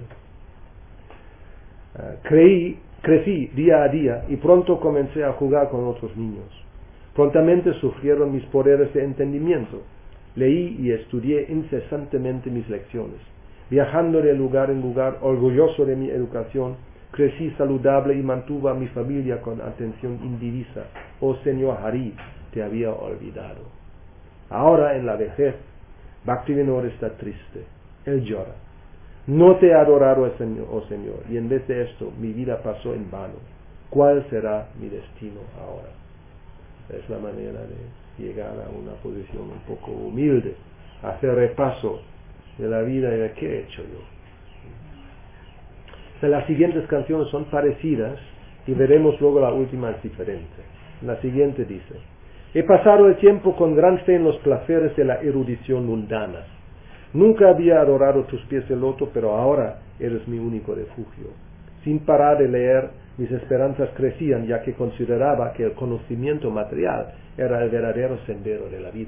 Uh, creí, crecí día a día y pronto comencé a jugar con otros niños. Prontamente surgieron mis poderes de entendimiento. Leí y estudié incesantemente mis lecciones. Viajando de lugar en lugar, orgulloso de mi educación, crecí saludable y mantuve a mi familia con atención indivisa. Oh Señor Hari, te había olvidado. Ahora en la vejez, Bhaktivinoda está triste. Él llora. No te he adorado, oh Señor, y en vez de esto mi vida pasó en vano. ¿Cuál será mi destino ahora? Es la manera de llegar a una posición un poco humilde, hacer repaso de la vida y de qué he hecho yo. O sea, las siguientes canciones son parecidas y veremos luego la última es diferente. La siguiente dice: he pasado el tiempo con gran fe en los placeres de la erudición mundana. Nunca había adorado tus pies de loto, pero ahora eres mi único refugio. Sin parar de leer, mis esperanzas crecían, ya que consideraba que el conocimiento material era el verdadero sendero de la vida.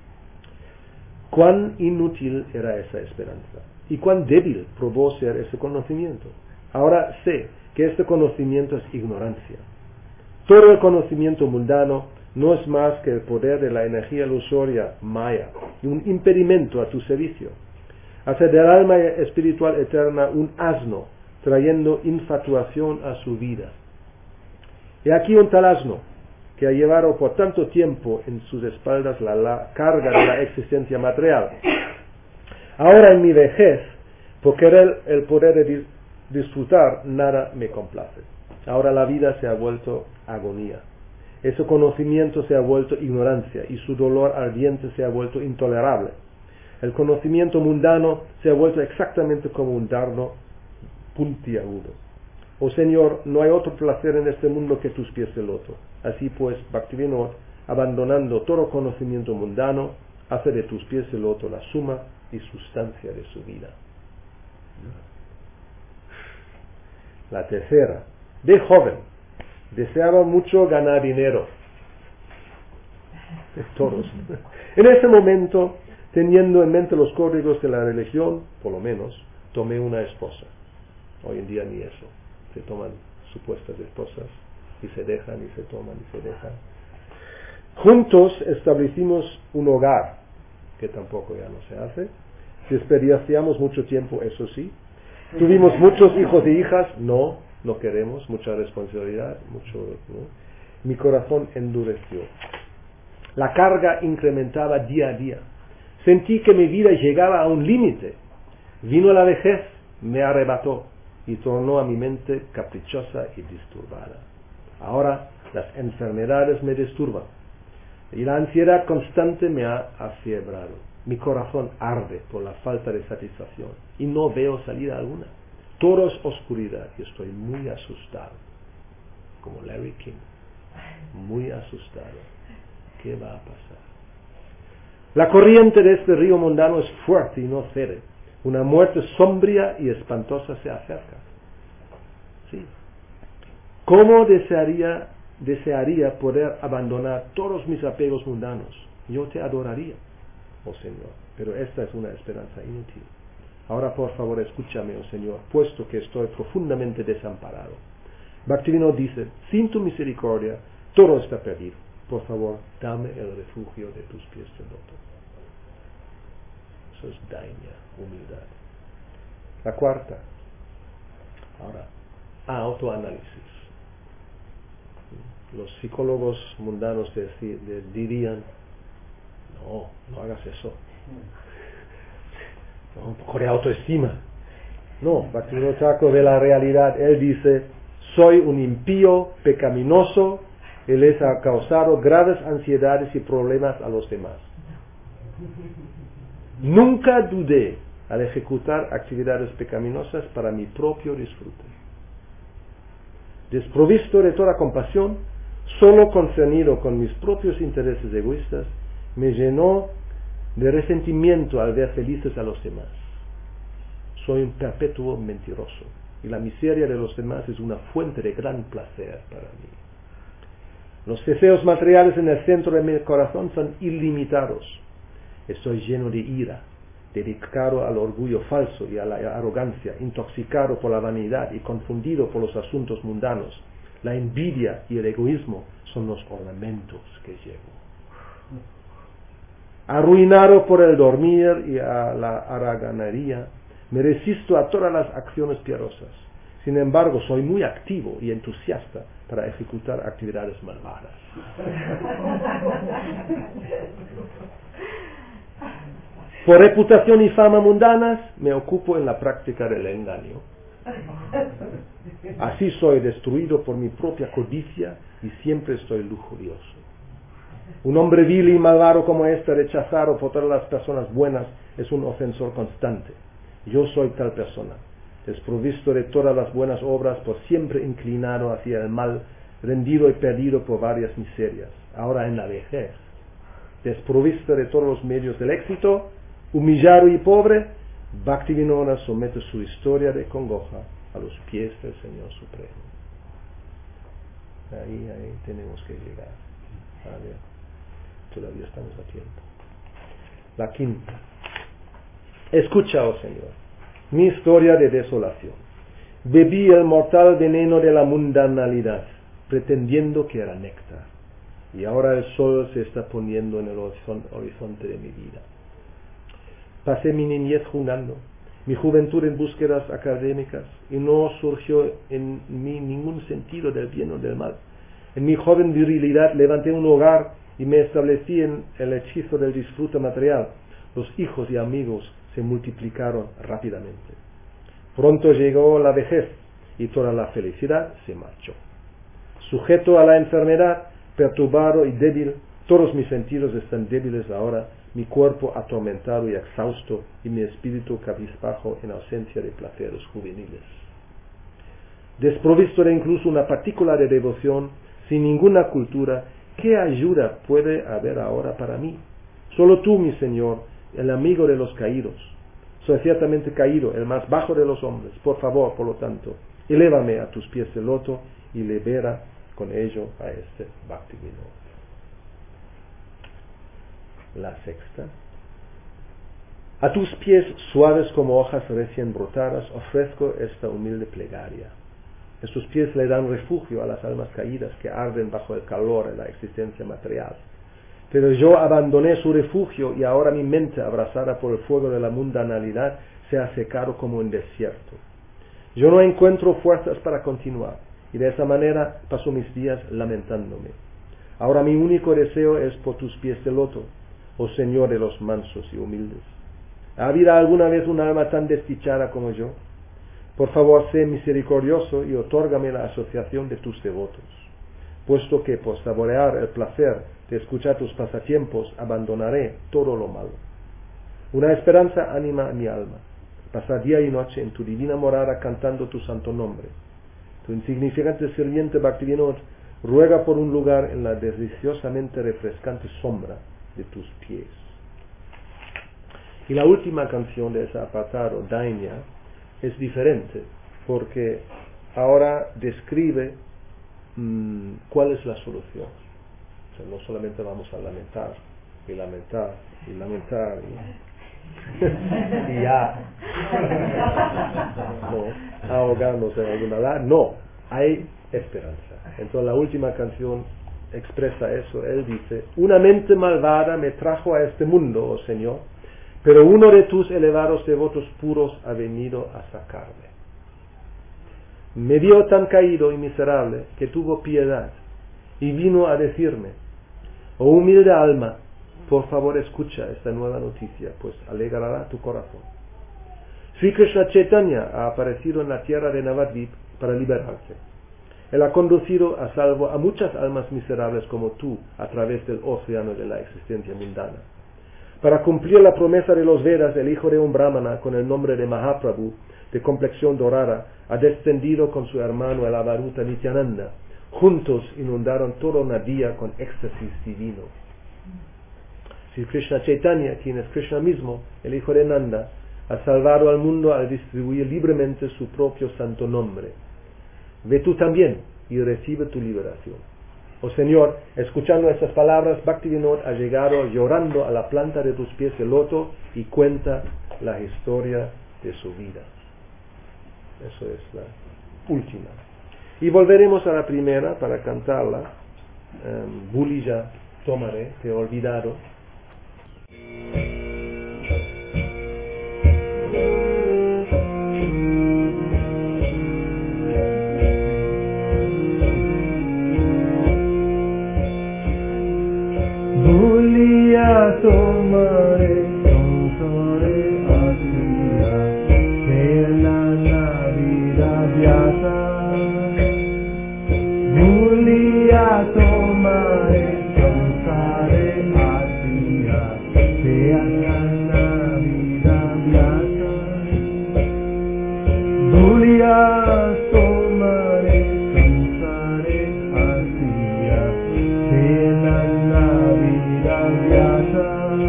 Cuán inútil era esa esperanza, y cuán débil probó ser ese conocimiento. Ahora sé que este conocimiento es ignorancia. Todo el conocimiento mundano no es más que el poder de la energía ilusoria maya y un impedimento a tu servicio. Hace del alma espiritual eterna un asno, trayendo infatuación a su vida. He aquí un tal asno que ha llevado por tanto tiempo en sus espaldas la, la carga de la existencia material. Ahora en mi vejez, por querer el poder de disfrutar, nada me complace. Ahora la vida se ha vuelto agonía. Ese conocimiento se ha vuelto ignorancia y su dolor ardiente se ha vuelto intolerable. El conocimiento mundano se ha vuelto exactamente como un dardo puntiagudo. Oh Señor, no hay otro placer en este mundo que tus pies de loto. Así pues, Bhaktivinoda, abandonando todo conocimiento mundano, hace de tus pies de loto la suma y sustancia de su vida. La tercera, de joven, deseaba mucho ganar dinero. Todos. En ese momento, teniendo en mente los códigos de la religión, por lo menos, tomé una esposa. Hoy en día ni eso. Se toman supuestas esposas y se dejan y se toman y se dejan. Juntos establecimos un hogar, que tampoco ya no se hace. Desperdiciamos mucho tiempo, eso sí. Tuvimos muchos hijos y hijas, no, no queremos, mucha responsabilidad, mucho, ¿no? Mi corazón endureció. La carga incrementaba día a día. Sentí que mi vida llegaba a un límite. Vino la vejez, me arrebató y tornó a mi mente caprichosa y disturbada. Ahora las enfermedades me disturban y la ansiedad constante me ha afiebrado. Mi corazón arde por la falta de satisfacción y no veo salida alguna. Todo es oscuridad y estoy muy asustado, como Larry King, muy asustado. ¿Qué va a pasar? La corriente de este río mundano es fuerte y no cede. Una muerte sombría y espantosa se acerca. Sí. ¿Cómo desearía, desearía poder abandonar todos mis apegos mundanos? Yo te adoraría, oh Señor, pero esta es una esperanza inútil. Ahora por favor escúchame, oh Señor, puesto que estoy profundamente desamparado. Bhaktivinoda dice, sin tu misericordia todo está perdido. Por favor, dame el refugio de tus pies de loto. Eso es daña, humildad. La cuarta. Ahora, autoanálisis. Los psicólogos mundanos de, de, dirían, no, no hagas eso. No, un poco de autoestima. No, Bhaktivinoda Thakur ve la realidad. Él dice, soy un impío, pecaminoso, y les ha causado graves ansiedades y problemas a los demás. Nunca dudé al ejecutar actividades pecaminosas para mi propio disfrute. Desprovisto de toda compasión, solo concernido con mis propios intereses egoístas, me llenó de resentimiento al ver felices a los demás. Soy un perpetuo mentiroso y la miseria de los demás es una fuente de gran placer para mí. Los deseos materiales en el centro de mi corazón son ilimitados. Estoy lleno de ira, dedicado al orgullo falso y a la arrogancia, intoxicado por la vanidad y confundido por los asuntos mundanos. La envidia y el egoísmo son los ornamentos que llevo. Arruinado por el dormir y a la haraganería, me resisto a todas las acciones piadosas. Sin embargo, soy muy activo y entusiasta para ejecutar actividades malvadas. Por reputación y fama mundanas, me ocupo en la práctica del engaño. Así soy destruido por mi propia codicia y siempre estoy lujurioso. Un hombre vil y malvado como este, rechazado por todas las personas buenas, es un ofensor constante. Yo soy tal persona, desprovisto de todas las buenas obras, por siempre inclinado hacia el mal, rendido y perdido por varias miserias. Ahora en la vejez, desprovisto de todos los medios del éxito, humillado y pobre, Bhaktivinoda somete su historia de congoja a los pies del Señor Supremo. Ahí, ahí tenemos que llegar. A ver, todavía estamos a tiempo. La quinta. Escucha, oh Señor, mi historia de desolación. Bebí el mortal veneno de la mundanalidad, pretendiendo que era néctar. Y ahora el sol se está poniendo en el horizonte de mi vida. Pasé mi niñez jugando, mi juventud en búsquedas académicas, y no surgió en mí ningún sentido del bien o del mal. En mi joven virilidad levanté un hogar y me establecí en el hechizo del disfrute material. Los hijos y amigos se multiplicaron rápidamente. Pronto llegó la vejez y toda la felicidad se marchó. Sujeto a la enfermedad, perturbado y débil, todos mis sentidos están débiles ahora, mi cuerpo atormentado y exhausto y mi espíritu cabizbajo en ausencia de placeres juveniles. Desprovisto de incluso una partícula de devoción, sin ninguna cultura, ¿qué ayuda puede haber ahora para mí? Solo tú, mi Señor, el amigo de los caídos. Soy ciertamente caído, el más bajo de los hombres. Por favor, por lo tanto, elévame a tus pies de loto y libera con ello a este Bhaktivinoda. La sexta. A tus pies, suaves como hojas recién brotadas, ofrezco esta humilde plegaria. Estos pies le dan refugio a las almas caídas que arden bajo el calor de la existencia material. Pero yo abandoné su refugio y ahora mi mente, abrazada por el fuego de la mundanalidad, se ha secado como un desierto. Yo no encuentro fuerzas para continuar, y de esa manera paso mis días lamentándome. Ahora mi único deseo es por tus pies de loto, oh Señor de los mansos y humildes. ¿Ha habido alguna vez un alma tan desdichada como yo? Por favor, sé misericordioso y otórgame la asociación de tus devotos, puesto que por saborear el placer de escuchar tus pasatiempos abandonaré todo lo malo. Una esperanza anima a mi alma, pasar día y noche en tu divina morada cantando tu santo nombre. Tu insignificante sirviente Bhaktivinoda ruega por un lugar en la deliciosamente refrescante sombra de tus pies. Y la última canción de ese apartado, Dainya, es diferente, porque ahora describe mmm, cuál es la solución. O sea, no solamente vamos a lamentar, y lamentar, y lamentar, y, y ya, no, ahogándose en alguna lágrima. No, hay esperanza. Entonces la última canción expresa eso. Él dice: una mente malvada me trajo a este mundo, oh Señor, pero uno de tus elevados devotos puros ha venido a sacarme. Me vio tan caído y miserable que tuvo piedad y vino a decirme: oh humilde alma, por favor escucha esta nueva noticia, pues alegrará tu corazón. Sri Krishna Chaitanya ha aparecido en la tierra de Navadvip para liberarse. Él ha conducido a salvo a muchas almas miserables como tú a través del océano de la existencia mundana. Para cumplir la promesa de los Vedas, el hijo de un brahmana con el nombre de Mahaprabhu, de complexión dorada, ha descendido con su hermano el Avaruta Nityananda. Juntos inundaron toda una día con éxtasis divino. Si Krishna Chaitanya, quien es Krishna mismo, el hijo de Nanda, ha salvado al mundo al distribuir libremente su propio santo nombre. Ve tú también y recibe tu liberación. Oh Señor, escuchando estas palabras, Bhaktivinoda ha llegado llorando a la planta de tus pies de loto y cuenta la historia de su vida. Eso es la última. Y volveremos a la primera para cantarla. Um, Bulija tomaré, te he olvidado. Bulia tomare sonsore asiya vela navira vyasa. Bulia tomare sonsore asiya vela navira vyasa. Bulia tomare sonsore asiya vela navira vyasa.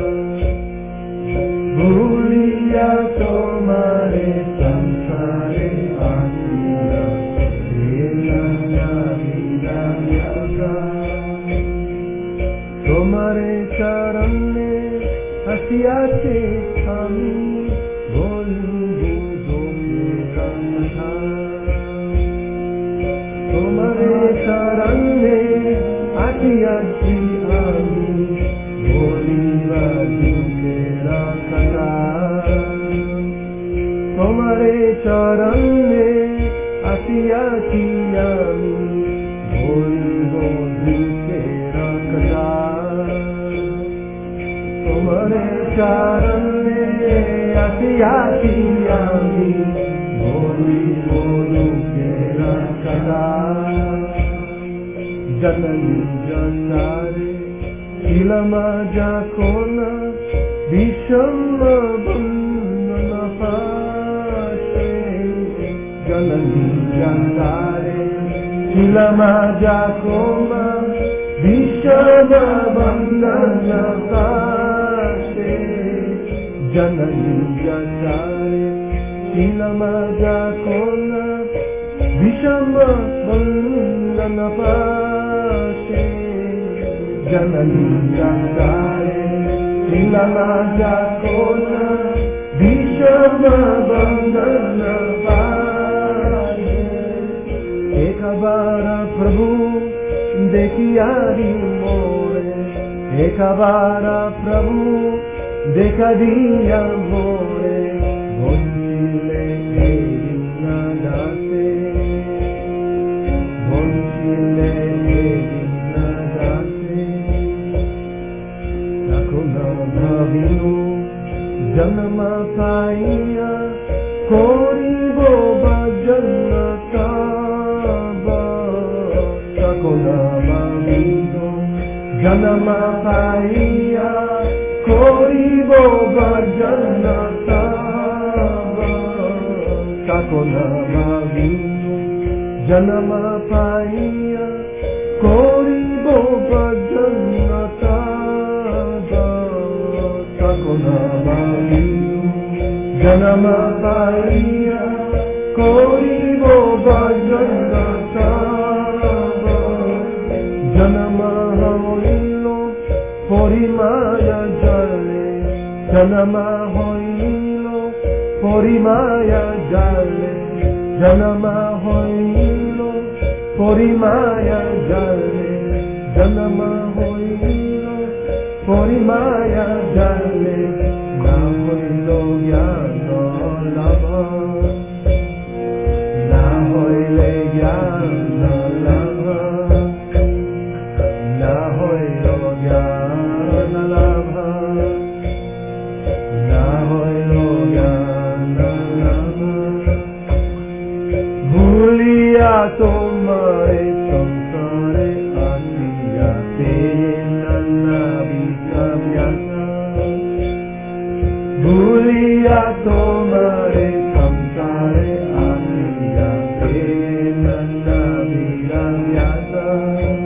Bulia tomare sansare asiya vela navira vyasa. Tomare charan mein asiya che ami bolungu jo mera katha. Tomare charan mein asiya che ami boliva dukera katha. Tomare charan mein asiya che ami boliva dukera katha. Tomare charan mein asiya che ami boliva dukera katha. Janani janare ilama jakona विषम बंधन पाशे जननी जंतारे शिलमा जाकोमा विषम बंधन पाशे जननी जंतारे शिलमा जाकोमा विषम बंधन पाशे जननी जंतारे शिलमा जाकोना विषम बंधन पाशे एक बार प्रभु देखिया ही मोरे एक बार प्रभु देखा दिया मोरे भोंसिले न दासे भोंसिले न दासे नाकुना भाविनु जन्म पाइया कोरी वो बजन्नता नाकुना भाविनु जन्म पाइया कोरी वो बजन्नता नाकुना भाविनु जन्म पाइया कोरी वो बजन्नता जन्म पाइया कोई वो बजन्नता जन्म होइलो परिमाया जले जन्म होइलो परिमाया जले जन्म होइलो परिमाया जले जन्म होइलो परिमाया जले ना होइलो ज्ञान लाभ ना होइले ज्ञान लाभ ना होइलो ज्ञान लाभ ना होइलो ज्ञान लाभ भूलिया तुम्हारे संसारे आसिया तेना भूलिया तुम्हारे संसारे आसिया तेना विराव्यासा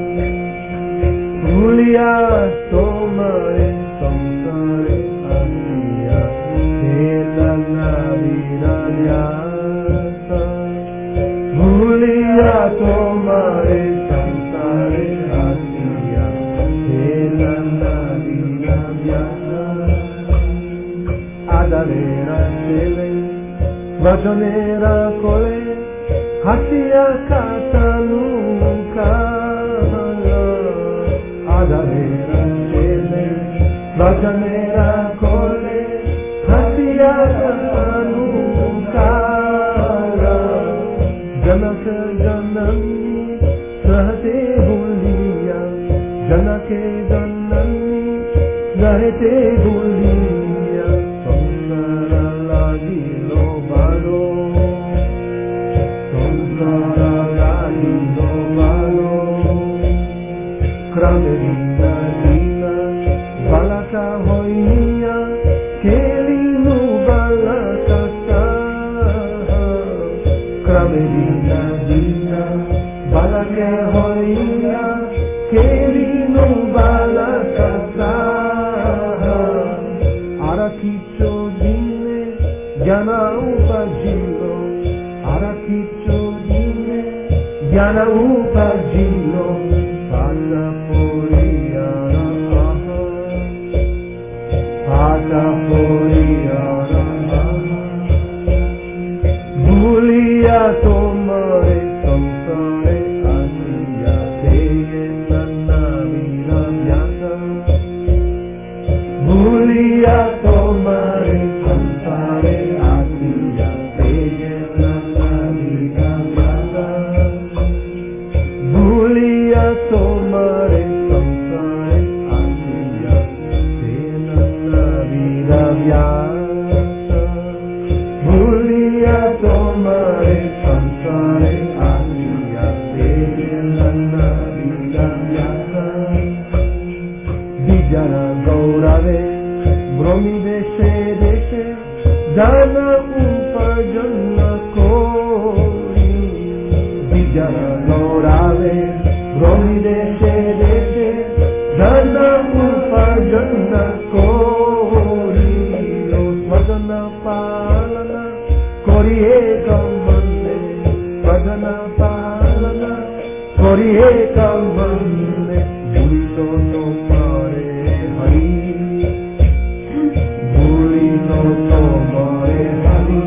भूलिया तुम्हारे संसारे आसिया तेना विराव्यासा भूलिया तुम्हारे संसारे आसिया तेना विराव्यासा Adalera tele, vajonera kole, hasia kata nunca. Adalera tele, vajonera kole, hasia kata nunca. Janak janani, sahte buliya, janake janani, sahte buliya. Kramerina dina balaka hoinia kelinu balaka sa Kramerina dina balaka hoinia kelinu balaka sa Arakicho dine jana upajilo Arakicho dine jana upajilo Pata Puriyara Aha Pata Puriyara Aha Bhuliya Tomare Samsare Asiya Teye Nana Viravyasa Bhuliya Tomare Samsare Asiya Teye Nana Viravyasa Bhuliya tomare samsare asiya tena viravyasa Bhuliya tomare samsare asiya tena viravyasa Vijana gaurave Brahmi deshe deshe Dana upajanna kori Vijaya gaurave Brahmi deshe deshe Dana upajanna kori Svajana palana Kori ekam vande Svajana palana Kori ekam vande Bhulito no pare hari Bhulito no pare hari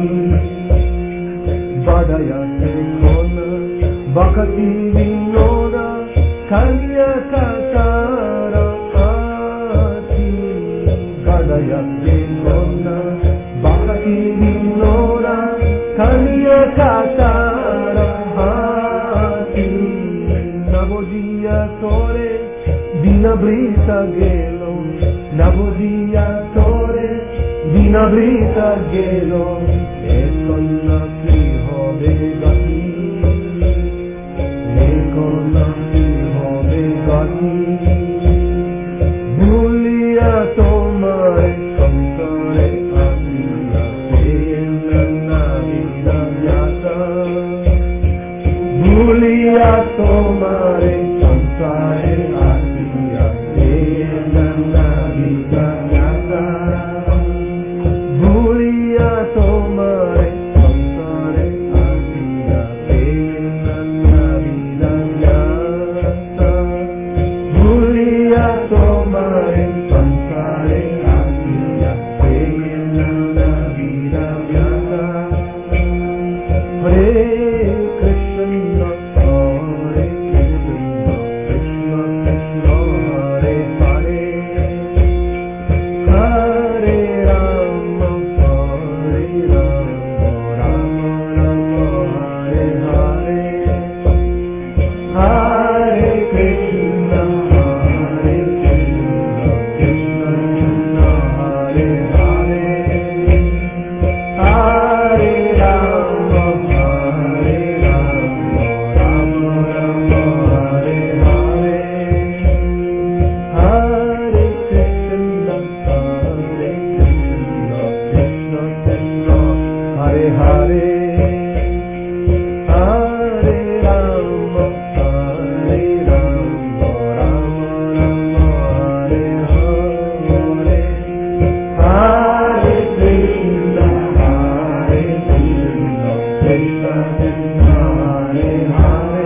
Badaya se kona Bhakti vinoda Kanya katara ati Badaya se kona Bhakti vinoda Kanya katara ati Navodiya tore Dina brita gelo Navodiya tore Dina brita gelo Ekonna ki hobe gati Ekonna ki hobe gati Bhuliya tomare samsare atiya Senna vida vyata Bhuliya tomare samsare atiya Senna vida vyata Bhuliya tomare samsare atiya Senna vida vyata Bhuliya tomare samsare atiya Senna vida vyata Hare Krishna Hare Krishna Krishna Krishna Hare Hare Hare Rama Hare Rama Rama Rama Hare Hare Hare Krishna Hare Krishna Krishna Krishna Hare Hare Hare Rama Hare Rama Rama Rama Hare Hare Hare Krishna Hare Krishna Krishna Krishna Hare Hare Hare Rama Hare Rama Rama Rama Hare Hare Hare Krishna Hare Krishna Krishna Krishna Hare Hare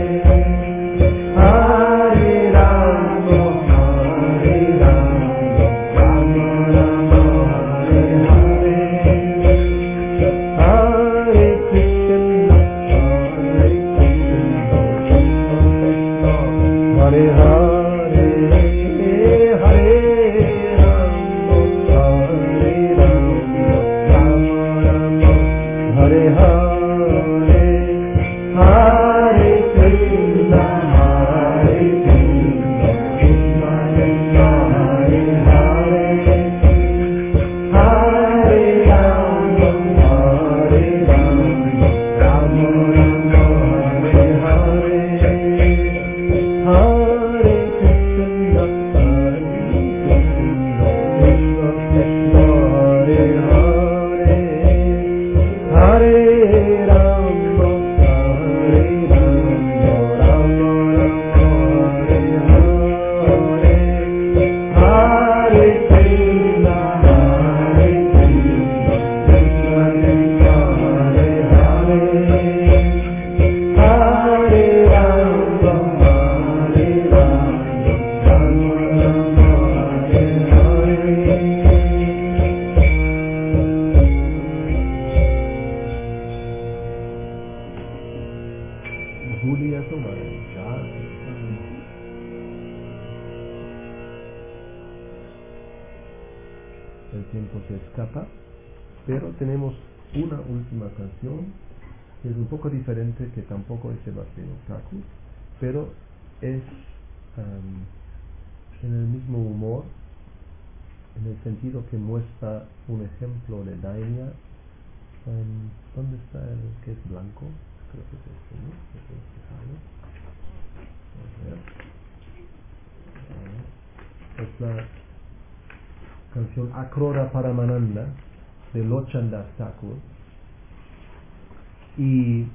Hare Rama Hare Rama Rama Rama Hare Hare Hare Krishna Hare Krishna Krishna Krishna Hare Hare Hare Rama Hare Rama Rama Rama Hare Hare Hare Krishna Hare Krishna Krishna Krishna Hare Hare Hare Rama Hare Rama Rama Rama Hare Hare Hare Krishna Hare Krishna Krishna Krishna Hare Hare Hare Rama Hare Rama Rama Rama Hare Hare Hare Krishna Hare Krishna Krishna Krishna Hare Hare Hare Rama Hare Rama Rama Rama Hare Hare Bhuliya tomare El tiempo se escapa, pero tenemos una última canción que es un poco diferente, que tampoco es Sebastián Thakur, pero es um, en el mismo humor, en el sentido que muestra un ejemplo de daina. Um, ¿Dónde está el que es blanco? Creo que es este, ¿no? Este es fijarlo. A ver. Uh, es la canción Akrora Paramananda de Lochan Das Thakur, y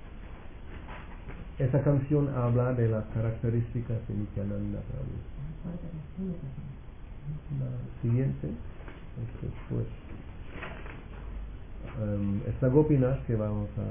esa canción habla de las características de Nityananda Prabhu. La siguiente es después. Um, esta Gopinath que vamos a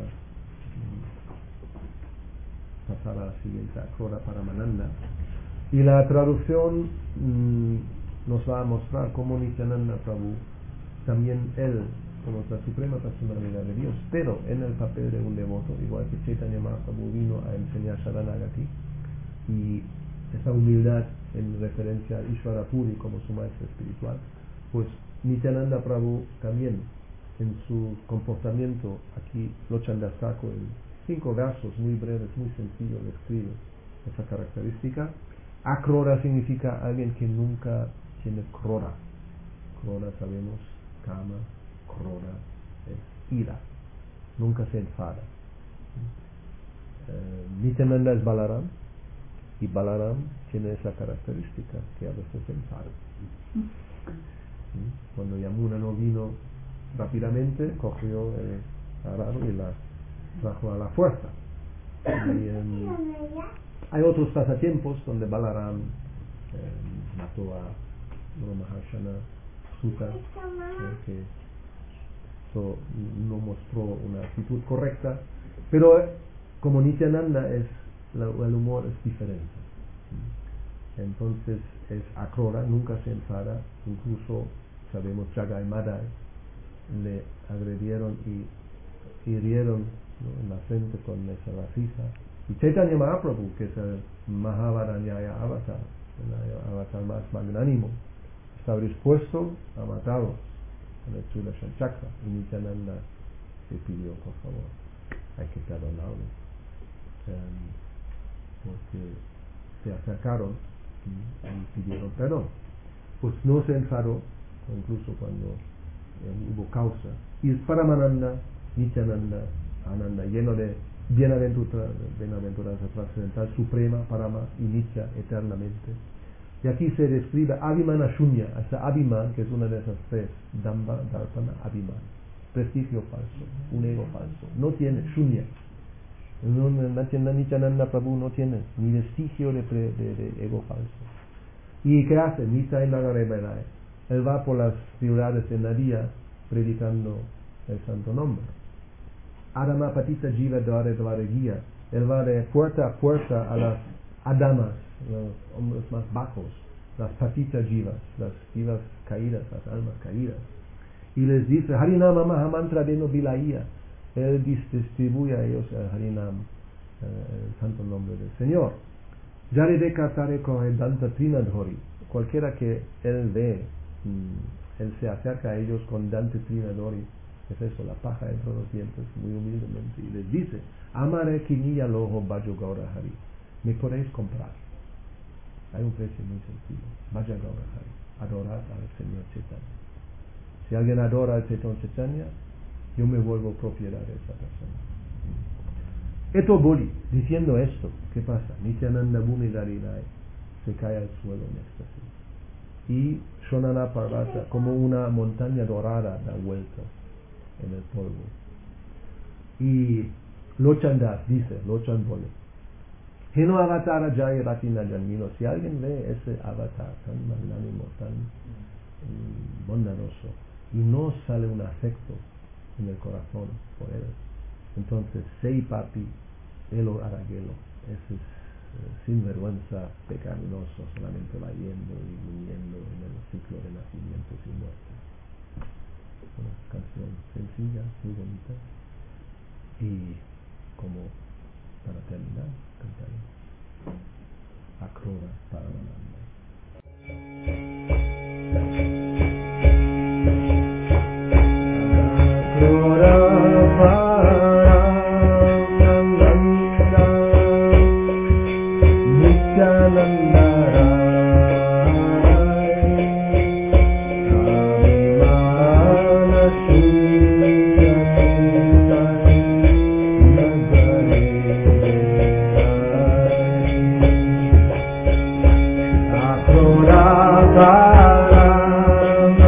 um, pasar a la siguiente, Akrora Paramananda, y la traducción um, nos va a mostrar cómo Nityananda Prabhu, también él como la suprema personalidad de Dios, pero en el papel de un devoto, igual que Chaitanya Mahaprabhu vino a enseñar Sharanagati, y esa humildad en referencia a Ishvara Puri como su maestro espiritual, pues Nityananda Prabhu también en su comportamiento, aquí Lochan Das Thakur en cinco versos muy breves, muy sencillos, describe esa característica. Akrora significa alguien que nunca tiene krora. Krora sabemos, kama, krora es ira, nunca se enfada. Uh, Nityananda es Balaram, y Balaram tiene esa característica que a veces se enfada. ¿Sí? Cuando Yamuna no vino rápidamente, cogió el arado y la trajo a la fuerza. Y, um, hay otros pasatiempos donde Balaram eh, mató a Maharshana Suta, eh, que so, no mostró una actitud correcta, pero eh, como Nityananda es la, el humor es diferente. Entonces es Akrora, nunca se enfada, incluso sabemos Jagai Madai le agredieron y hirieron, ¿no?, en la frente con esa vasija. Y Chaitanya Mahaprabhu, que es el Mahavaranyaya Avatar, el avatar más magnánimo, estaba dispuesto a matarlos en el Sudarshan Chakra, y Nityananda le pidió, por favor, hay que perdonarlo, um, porque se acercaron y, y pidieron perdón. Pues no se enfadó, incluso cuando eh, hubo causa. Y Paramananda, Nityananda, Ananda, lleno de bienaventura, bienaventuranza trascendental, suprema, Parama y Nitya, eternamente. Y aquí se describe Abhimana Shunya, hasta Abhiman, que es una de esas tres, Damba, Darpana, Abhiman, prestigio falso, un ego falso, no tiene Shunya. No, Nityananda Prabhu no tiene ni vestigio de, pre, de, de ego falso. ¿Y qué hace? Nita y Nagareberai. Él va por las ciudades de Nadia predicando el santo nombre. Adama Patita Jiva Dvare Dvare Guía. Él va de puerta a puerta a las Adamas, los hombres más bajos, las Patita Jivas, las jivas caídas, las almas caídas. Y les dice, Harinama Mahamantra Deno Vilaya. Él distribuye a ellos el Harinam, el santo nombre del Señor. Yaredeka Tareko Danta Trinadhori. Cualquiera que él ve, mmm, él se acerca a ellos con Dante Trinadhori, es eso, la paja entre los dientes, muy humildemente, y les dice, Amare Kiniya Loho Bhajo Gaura Hari. Me podéis comprar. Hay un precio muy sencillo. Bhaja Gaura Hari. Adorad al Señor Chaitanya. Si alguien adora al Señor Chaitanya, yo me vuelvo propiedad de esa persona. Eto Boli, diciendo esto, ¿qué pasa? Nityananda Bhumi Darinai se cae al suelo en éxtasis. Y Shonana Parvata, como una montaña dorada, da vuelta en el polvo. Y Lochan Das dice, Lochan Boli, Heno Avatara Jaya Ratina Janmino, si alguien ve ese avatar tan magnánimo, tan um, bondadoso, y no sale un afecto en el corazón por él, entonces Sei Papi Elo Araguelo, ese es eh, sin vergüenza, pecaminoso, solamente va yendo y viniendo en el ciclo de nacimientos y muertes. Una canción sencilla, muy bonita, y como para terminar, cantaré Akrora Paramananda. Akrora Paramananda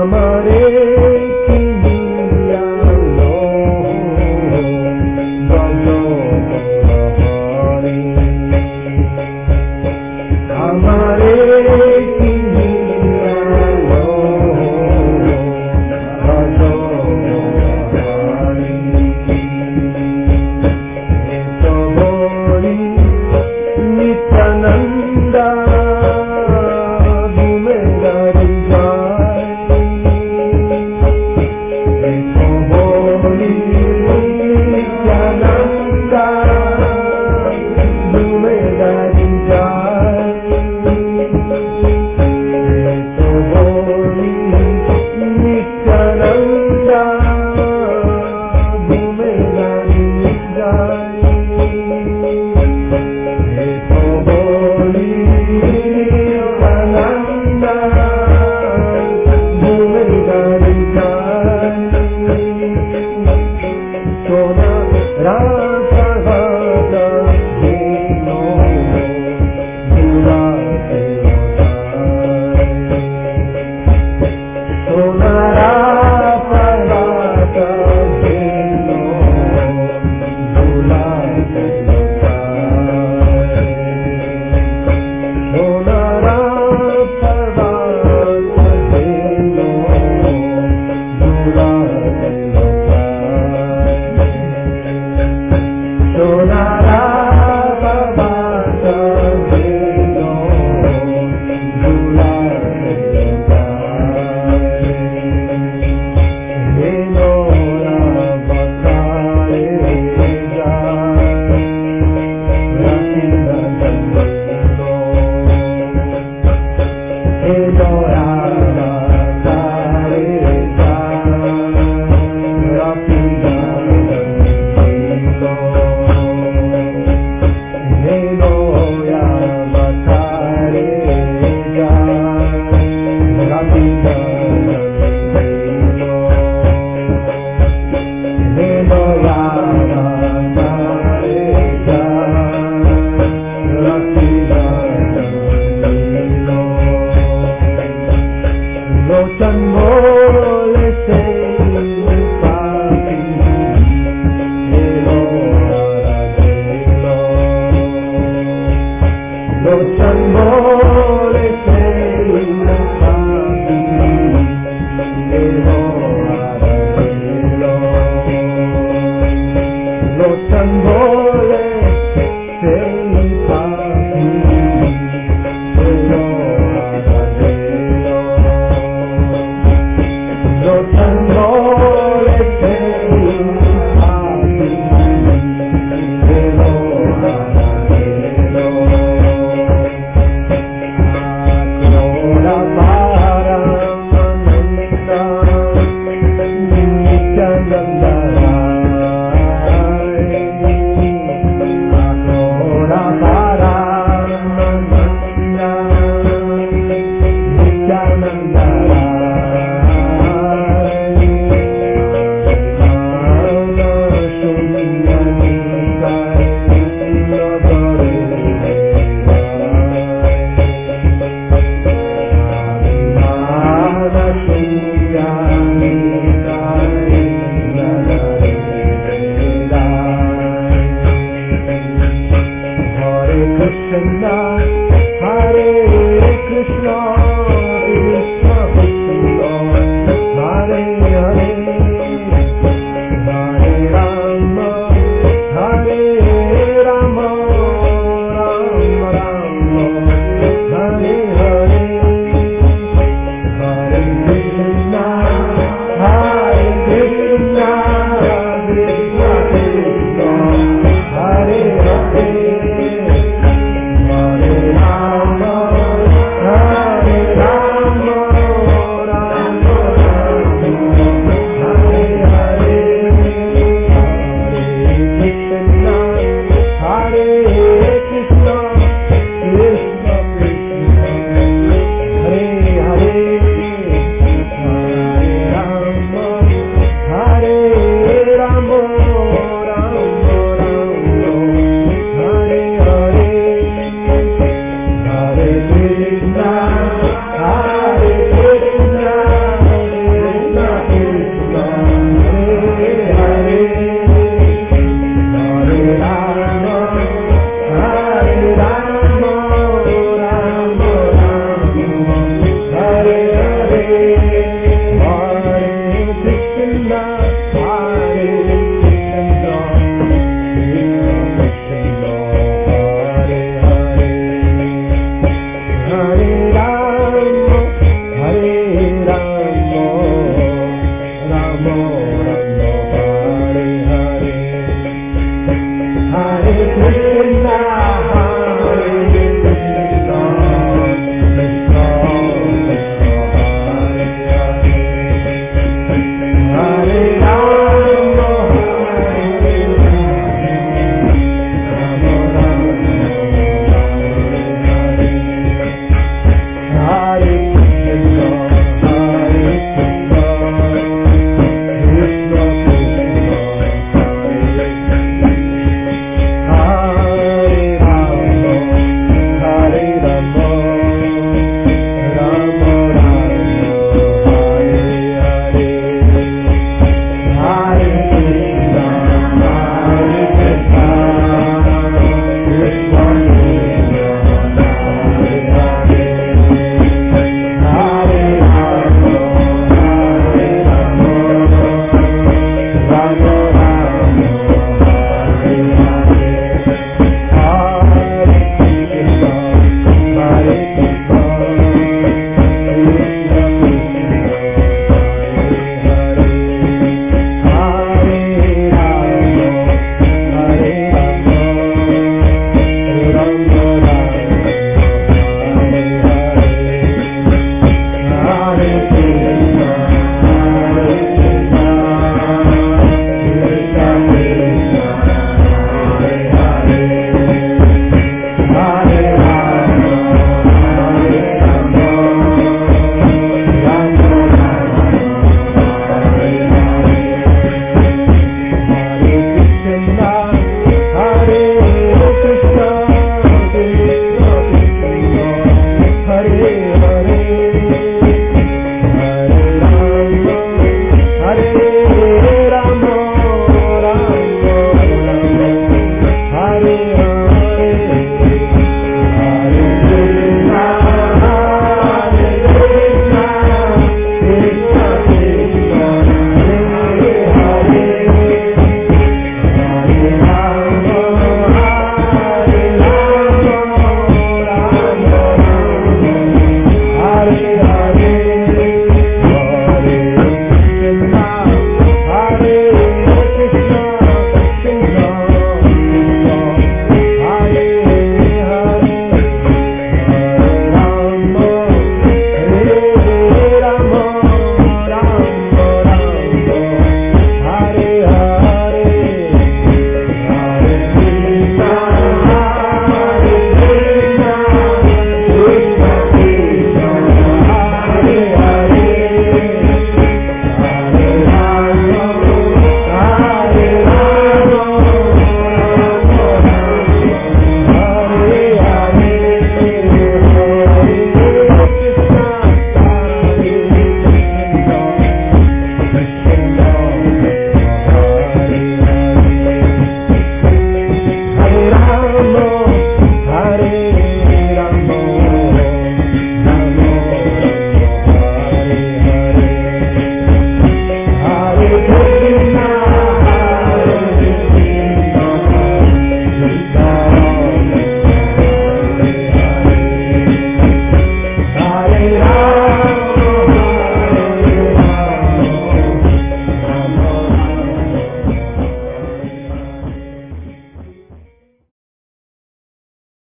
Tan mole